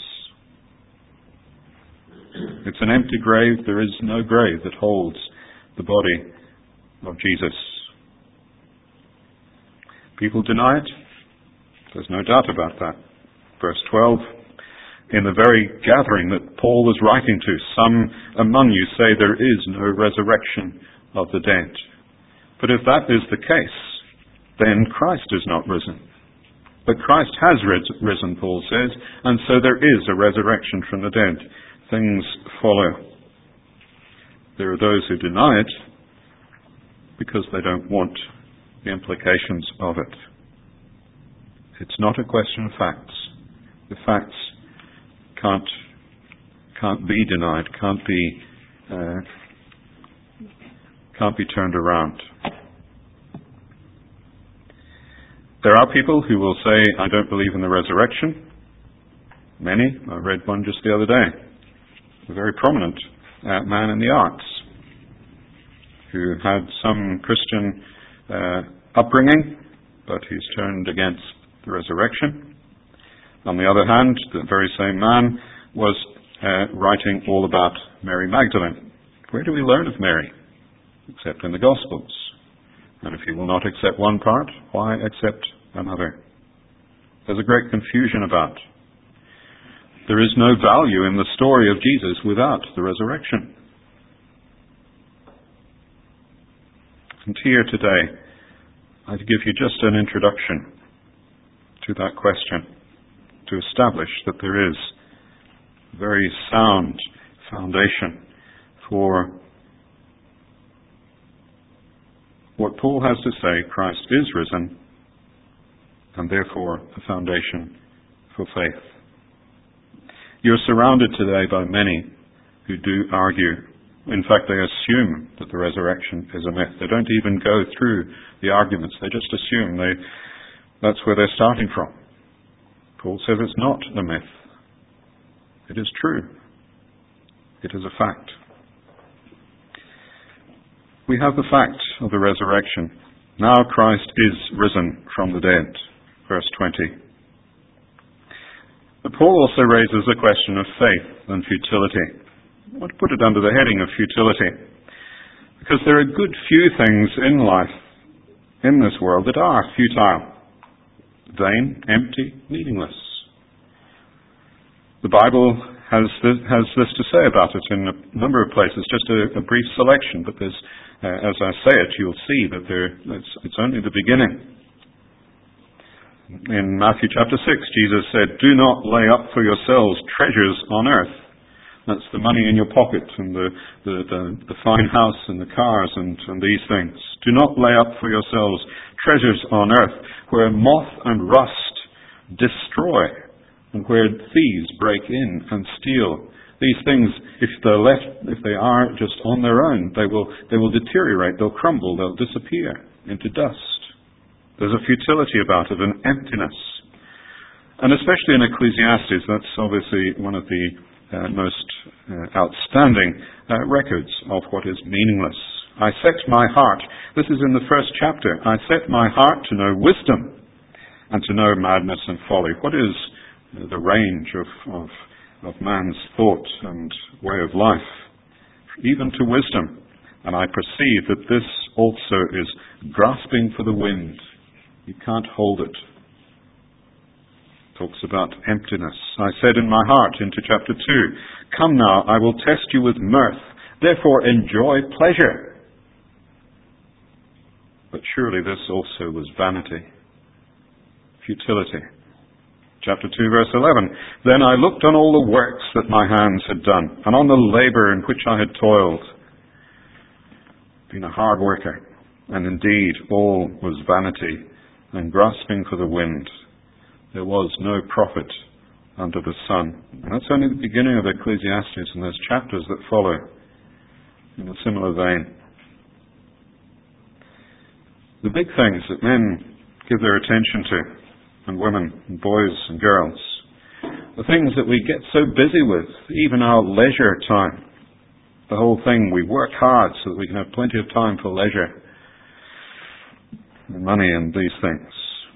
It's an empty grave. There is no grave that holds the body of Jesus. People deny it. There's no doubt about that. Verse 12, in the very gathering that Paul was writing to, some among you say there is no resurrection of the dead. But if that is the case, then Christ is not risen. But Christ has risen, Paul says, and so there is a resurrection from the dead. Things follow. There are those who deny it because they don't want the implications of it. It's not a question of facts. The facts can't be denied, can't be turned around. There are people who will say, I don't believe in the resurrection. Many. I read one just the other day. A very prominent man in the arts who had some Christian upbringing, but he's turned against the resurrection. On the other hand, the very same man was writing all about Mary Magdalene. Where do we learn of Mary? Except in the Gospels. And if you will not accept one part, why accept another? There's a great confusion about. There is no value in the story of Jesus without the resurrection. And here today, I'd give you just an introduction to that question, to establish that there is a very sound foundation for what Paul has to say. Christ is risen, and therefore a foundation for faith. You're surrounded today by many who do argue. In fact, they assume that the resurrection is a myth. They don't even go through the arguments. They just assume that's where they're starting from. Paul says it's not a myth. It is true. It is a fact. We have the fact of the resurrection. Now Christ is risen from the dead. Verse 20. But Paul also raises the question of faith and futility. I want to put it under the heading of futility, because there are a good few things in life, in this world, that are futile, vain, empty, meaningless. The Bible has this to say about it in a number of places, just a brief selection, but there's, as I say it, you'll see that it's only the beginning. In Matthew chapter 6, Jesus said, "Do not lay up for yourselves treasures on earth." That's the money in your pocket and the fine house and the cars and these things. "Do not lay up for yourselves treasures on earth, where moth and rust destroy, and where thieves break in and steal." These things, if they are just on their own, they will deteriorate, they'll crumble, they'll disappear into dust. There's a futility about it, an emptiness. And especially in Ecclesiastes, that's obviously one of the most outstanding records of what is meaningless. "I set my heart," this is in the first chapter, "I set my heart to know wisdom and to know madness and folly." What is the range of man's thought and way of life? Even to wisdom. "And I perceive that this also is grasping for the wind." You can't hold it. Talks about emptiness. "I said in my heart," into chapter 2, "Come now, I will test you with mirth. Therefore enjoy pleasure." But surely this also was vanity. Futility. Chapter 2, verse 11. "Then I looked on all the works that my hands had done, and on the labor in which I had toiled." Been a hard worker. "And indeed, all was vanity and grasping for the wind. There was no profit under the sun." And that's only the beginning of Ecclesiastes, and there's chapters that follow in a similar vein. The big things that men give their attention to, and women, and boys and girls, the things that we get so busy with, even our leisure time. The whole thing, we work hard so that we can have plenty of time for leisure, and money and these things.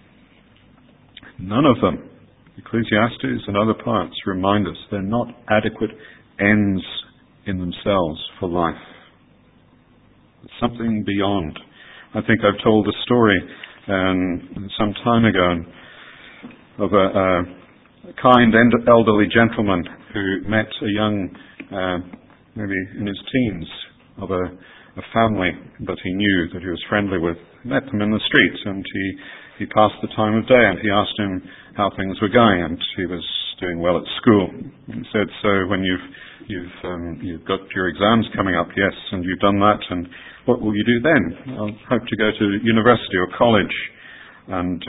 None of them, Ecclesiastes and other parts, remind us they're not adequate ends in themselves for life. It's something beyond. I think I've told a story some time ago of a kind elderly gentleman who met a young, maybe in his teens, of a family that he knew, that he was friendly with. He met them in the street, and he passed the time of day, and he asked him how things were going, and he was doing well at school. He said, "So when you've got your exams coming up?" "Yes." "And you've done that, and what will you do then?" "I'll hope to go to university or college and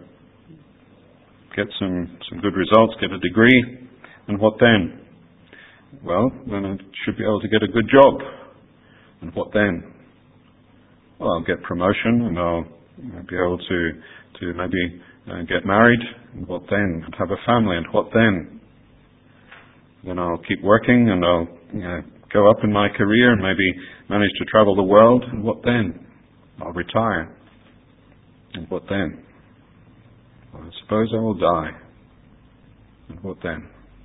get some good results, get a degree." "And what then?" "Well, then I should be able to get a good job." "And what then?" "Well, I'll get promotion, and I'll be able to maybe get married." "And what then?" "And have a family." "And what then?" "Then I'll keep working, and I'll go up in my career and maybe manage to travel the world." "And what then?" "I'll retire." "And what then?" "Well, I suppose I will die." "And what then?"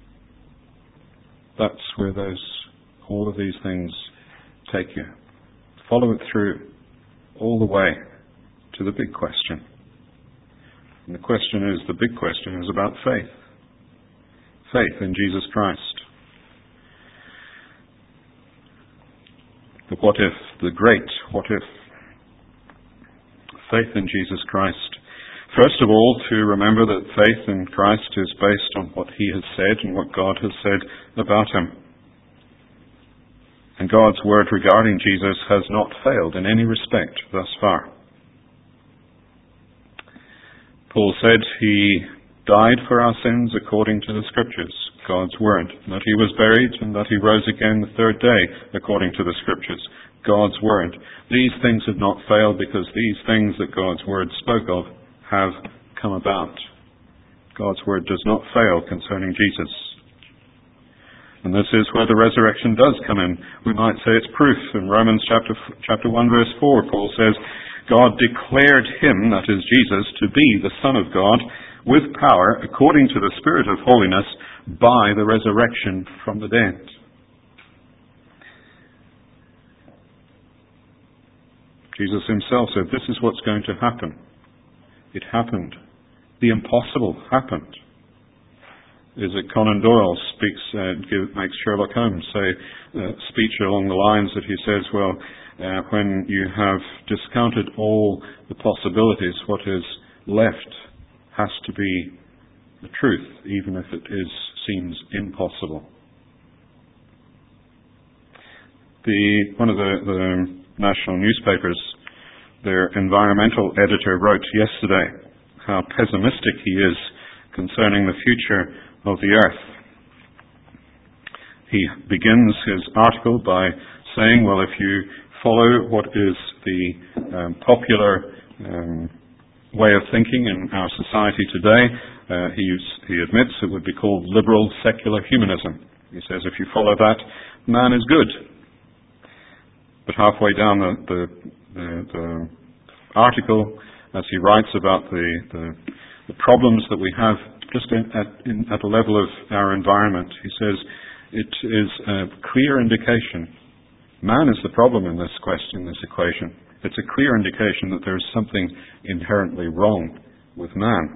That's where all of these things take you. Follow it through all the way to the big question. And the big question is about faith. Faith in Jesus Christ. The what if, the great what if. Faith in Jesus Christ. First of all, to remember that faith in Christ is based on what He has said and what God has said about Him. And God's word regarding Jesus has not failed in any respect thus far. Paul said He died for our sins according to the Scriptures. God's Word. That he was buried and that he rose again the third day, according to the Scriptures. God's Word. These things have not failed because these things that God's Word spoke of have come about. God's Word does not fail concerning Jesus. And this is where the resurrection does come in. We might say it's proof. In Romans chapter 1 verse 4, Paul says, God declared him, that is Jesus, to be the Son of God with power according to the Spirit of holiness by the resurrection from the dead. Jesus himself said, this is what's going to happen. It happened. The impossible happened. Is it Conan Doyle makes Sherlock Holmes say a speech along the lines that he says, when you have discounted all the possibilities, what is left has to be the truth, even if it seems impossible. One of the national newspapers, their environmental editor, wrote yesterday how pessimistic he is concerning the future of the earth. He begins his article by saying, if you follow what is the popular way of thinking in our society today, he admits it would be called liberal secular humanism. He says if you follow that, man is good. But halfway down the article, as he writes about the problems that we have just at the level of our environment, he says it is a clear indication. Man is the problem in this equation. It's a clear indication that there is something inherently wrong with man.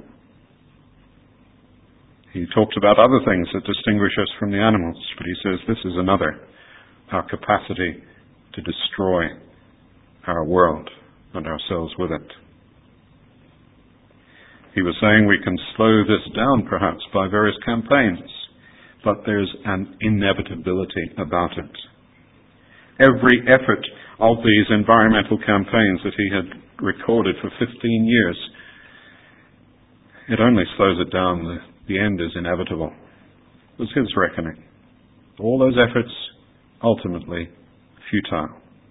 He talks about other things that distinguish us from the animals, but he says this is another, our capacity to destroy our world and ourselves with it. He was saying we can slow this down perhaps by various campaigns, but there's an inevitability about it. Every effort of these environmental campaigns that he had recorded for 15 years, it only slows it down. The end is inevitable. It was his reckoning. All those efforts, ultimately futile.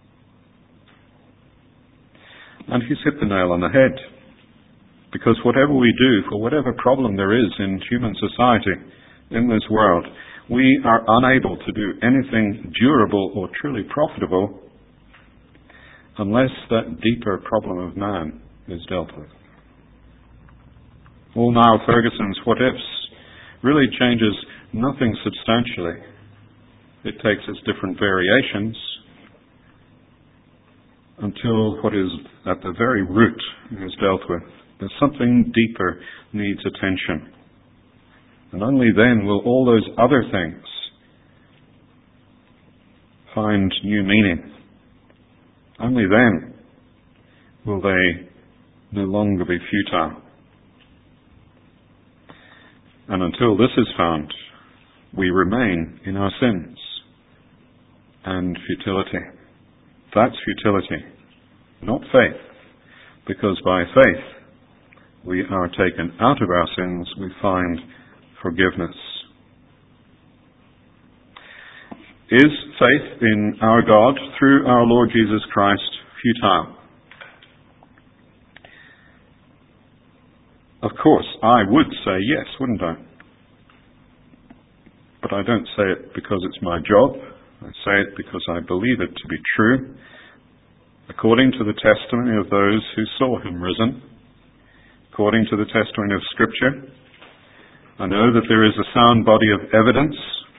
And he's hit the nail on the head. Because whatever we do, for whatever problem there is in human society, in this world, we are unable to do anything durable or truly profitable unless that deeper problem of man is dealt with. All Niall Ferguson's what-ifs really changes nothing substantially. It takes its different variations until what is at the very root is dealt with. There's something deeper needs attention. And only then will all those other things find new meaning. Only then will they no longer be futile. And until this is found, we remain in our sins and futility. That's futility, not faith. Because by faith, we are taken out of our sins, we find forgiveness. Is faith in our God through our Lord Jesus Christ futile? Of course, I would say yes, wouldn't I? But I don't say it because it's my job. I say it because I believe it to be true, according to the testimony of those who saw him risen, according to the testimony of Scripture. I know that there is a sound body of evidence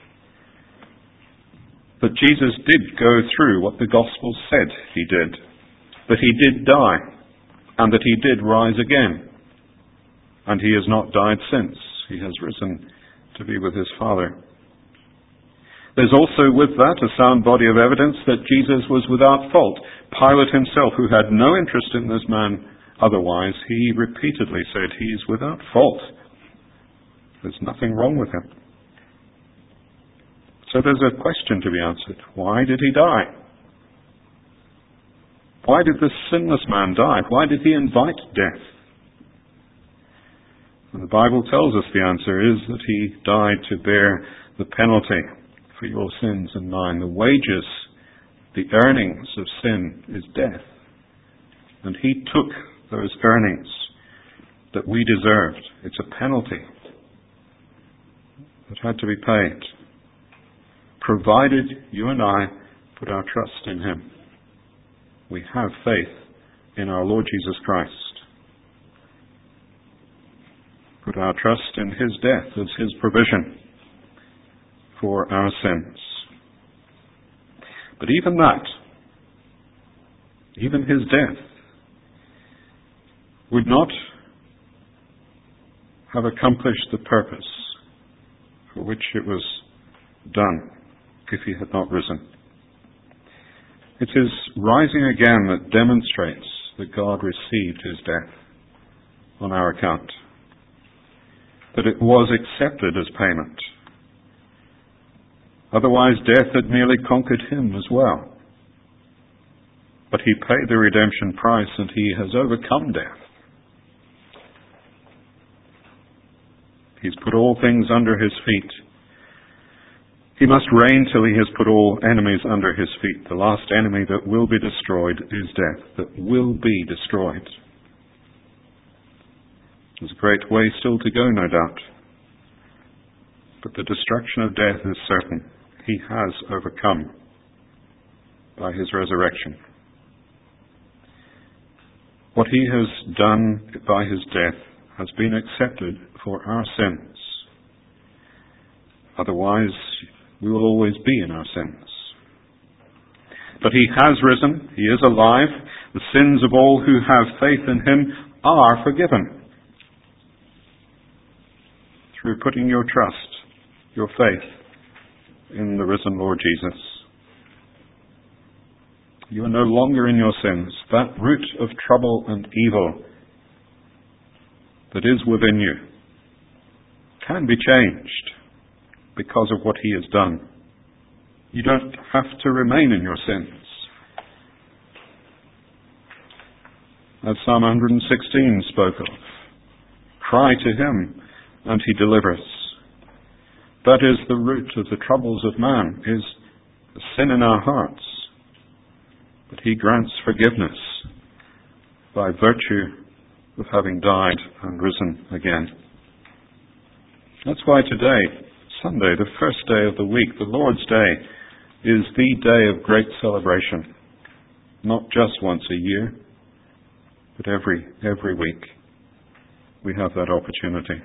that Jesus did go through what the Gospels said he did, that he did die, and that he did rise again. And he has not died since. He has risen to be with his Father. There's also with that a sound body of evidence that Jesus was without fault. Pilate himself, who had no interest in this man otherwise, he repeatedly said he's without fault. There's nothing wrong with him. So there's a question to be answered. Why did he die? Why did this sinless man die? Why did he invite death? And the Bible tells us the answer is that he died to bear the penalty for your sins and mine. The wages, the earnings of sin is death. And he took those earnings that we deserved. It's a penalty that had to be paid, provided you and I put our trust in him. We have faith in our Lord Jesus Christ. Put our trust in his death as his provision for our sins. But even that, even his death, would not have accomplished the purpose for which it was done if he had not risen. It is rising again that demonstrates that God received his death on our account, that it was accepted as payment. Otherwise, death had merely conquered him as well. But he paid the redemption price, and he has overcome death. He's put all things under his feet. He must reign till he has put all enemies under his feet. The last enemy that will be destroyed is death, that will be destroyed. There's a great way still to go, no doubt. But the destruction of death is certain. He has overcome by his resurrection. What he has done by his death has been accepted for our sins. Otherwise, we will always be in our sins. But he has risen. He is alive. The sins of all who have faith in him are forgiven. Through putting your trust, your faith, in the risen Lord Jesus. You are no longer in your sins. That root of trouble and evil that is within you can be changed because of what he has done. You don't have to remain in your sins. As Psalm 116 spoke of, cry to him and he delivers. That is the root of the troubles of man, is the sin in our hearts. But he grants forgiveness by virtue of having died and risen again. That's why today, Sunday, the first day of the week, the Lord's Day, is the day of great celebration. Not just once a year, but every week we have that opportunity.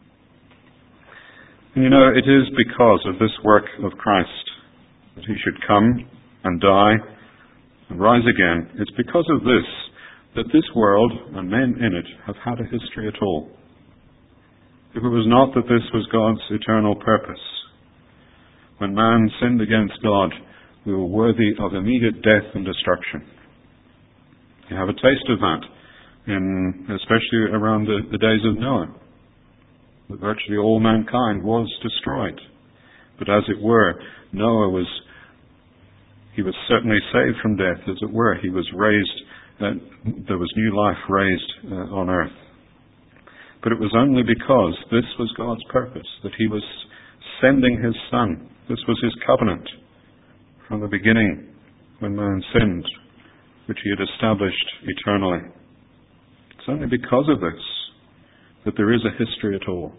And you know, it is because of this work of Christ that he should come and die and rise again. It's because of this that this world and men in it have had a history at all. If it was not that this was God's eternal purpose, when man sinned against God, we were worthy of immediate death and destruction. You have a taste of that, especially around the days of Noah. That virtually all mankind was destroyed. But as it were, Noah was certainly saved from death, as it were. He was raised, there was new life raised on earth. But it was only because this was God's purpose, that he was sending his Son. This was his covenant from the beginning, when man sinned, which he had established eternally. It's only because of this that there is a history at all.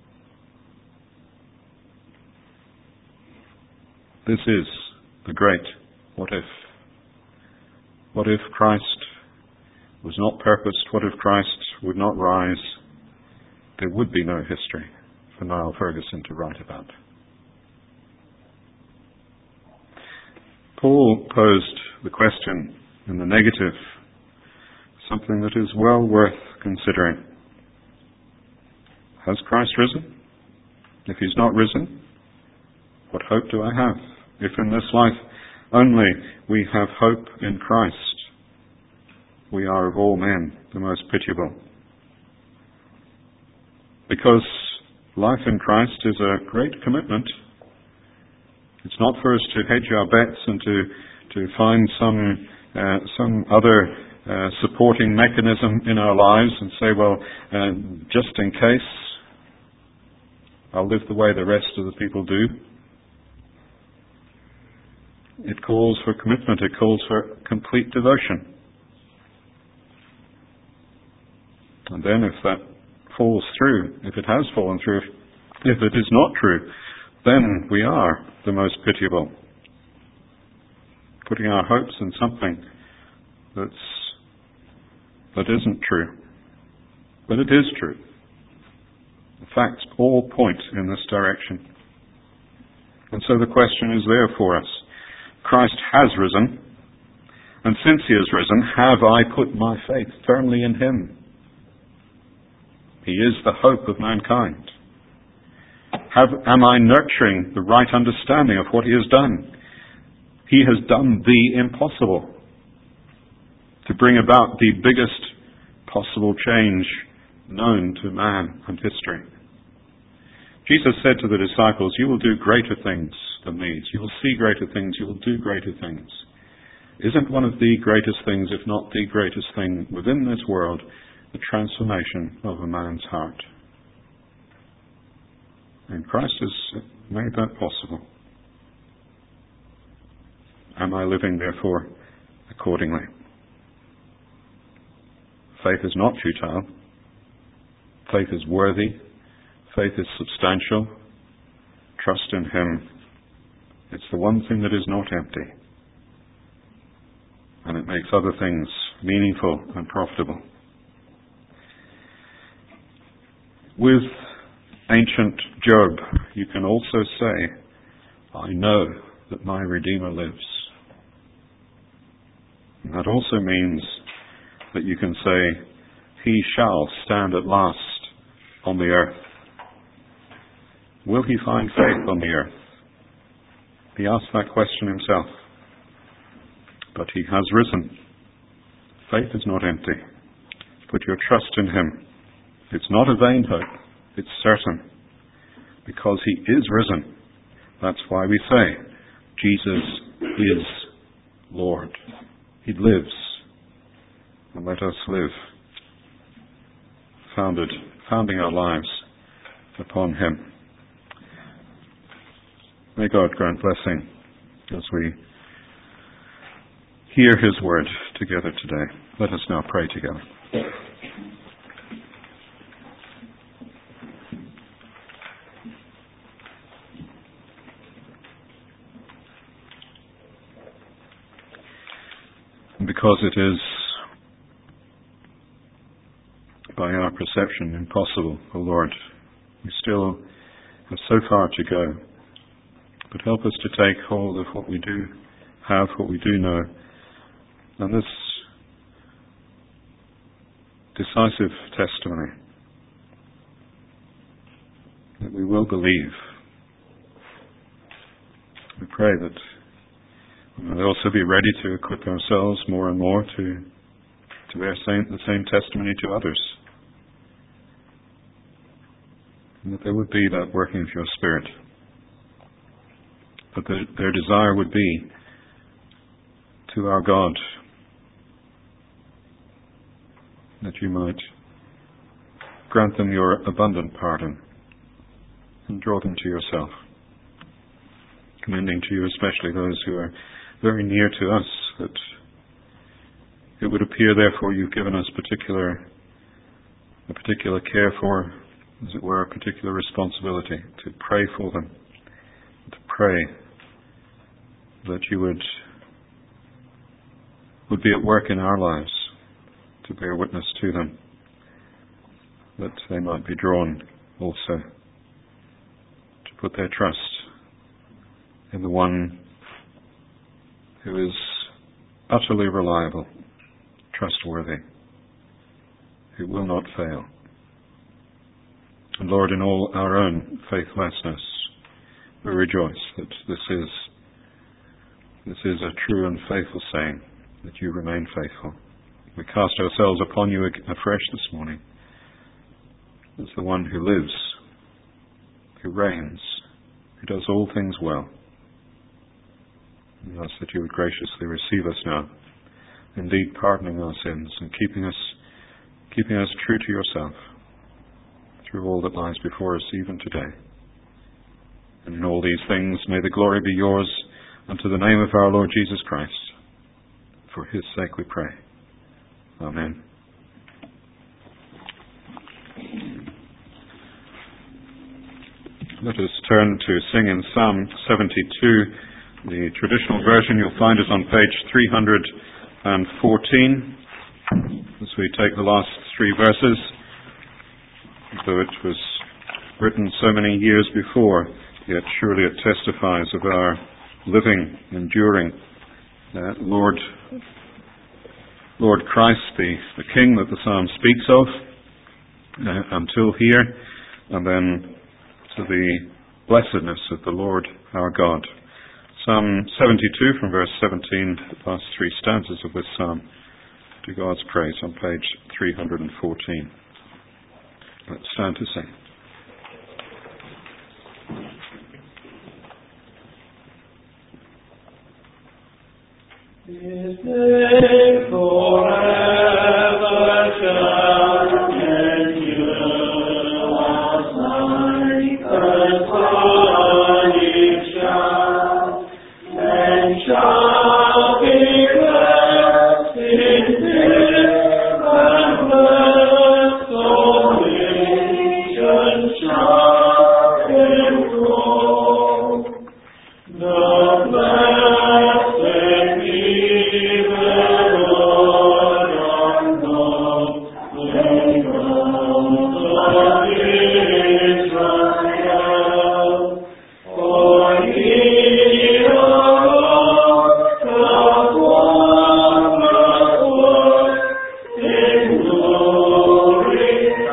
This is the great what if. What if Christ was not purposed? What if Christ would not rise? There would be no history for Niall Ferguson to write about. Paul posed the question in the negative, something that is well worth considering. Has Christ risen? If he's not risen, what hope do I have? If in this life only we have hope in Christ, we are of all men the most pitiable. Because life in Christ is a great commitment. It's not for us to hedge our bets and to find some other supporting mechanism in our lives and say, well, just in case, I'll live the way the rest of the people do. It calls for commitment. It calls for complete devotion. And then if that falls through, if it has fallen through, if it is not true, then we are the most pitiable. Putting our hopes in something that isn't true. But it is true. The facts all point in this direction. And so the question is there for us. Christ has risen, and since he has risen, have I put my faith firmly in him? He is the hope of mankind. Am I nurturing the right understanding of what he has done? He has done the impossible to bring about the biggest possible change known to man and history. Jesus said to the disciples, you will do greater things than these. You will see greater things. You will do greater things. Isn't one of the greatest things, if not the greatest thing within this world, the transformation of a man's heart? And Christ has made that possible. Am I living, therefore, accordingly? Faith is not futile. Faith is worthy. Faith is substantial. Trust in him. It's the one thing that is not empty. And it makes other things meaningful and profitable. With ancient Job, you can also say, I know that my Redeemer lives. And that also means that you can say, he shall stand at last on the earth. Will he find faith on the earth? He asked that question himself. But he has risen. Faith is not empty. Put your trust in him. It's not a vain hope. It's certain. Because he is risen. That's why we say, Jesus is Lord. He lives. And let us live, founding our lives upon him. May God grant blessing as we hear his word together today. Let us now pray together. And because it is by our perception impossible, O Lord, we still have so far to go. But help us to take hold of what we do have, what we do know, and this decisive testimony that we will believe. We pray that we will also be ready to equip ourselves more and more to bear the same testimony to others. And that there would be that working of your Spirit. But their desire would be to our God that you might grant them your abundant pardon and draw them to yourself, commending to you especially those who are very near to us, that it would appear therefore you've given us a particular care for, as it were, a particular responsibility to pray for them, to pray that you would be at work in our lives to bear witness to them, that they might be drawn also to put their trust in the one who is utterly reliable, trustworthy, who will not fail. And Lord, in all our own faithlessness, we rejoice that this is a true and faithful saying, that you remain faithful. We cast ourselves upon you afresh this morning as the one who lives, who reigns, who does all things well. We ask that you would graciously receive us now indeed pardoning our sins and keeping us true to yourself through all that lies before us even today. And in all these things may the glory be yours unto the name of our Lord Jesus Christ. For his sake we pray. Amen. Let us turn to sing in Psalm 72. The traditional version you'll find is on page 314. As we take the last three verses, though it was written so many years before, yet surely it testifies of our living, enduring Lord Christ, the King that the psalm speaks of, until here, and then to the blessedness of the Lord our God. Psalm 72 from verse 17, the last three stanzas of this psalm, to God's praise on page 314. Let's stand to sing. His name forever shall endure, as like a morning shower, and shall be blessed in him, and blessed all nations shall enroll. The blessed be the Lord our God, the God of Israel. For he alone hath wonderful in glory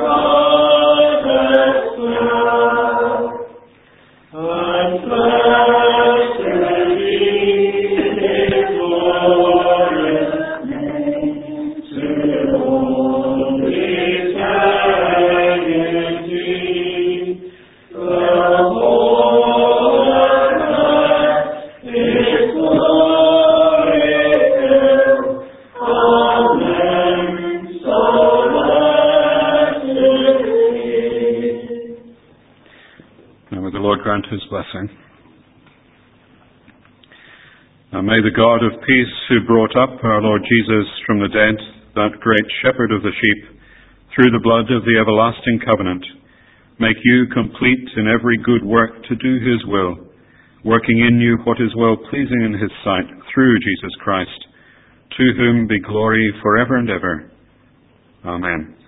and blessed be his glorious name to all eternity. The whole earth is glory filled. Amen. So blessed be. And may the Lord grant his blessing. And may the God of peace, who brought up our Lord Jesus from the dead, that great shepherd of the sheep, through the blood of the everlasting covenant, make you complete in every good work to do his will, working in you what is well pleasing in his sight, through Jesus Christ, to whom be glory forever and ever. Amen.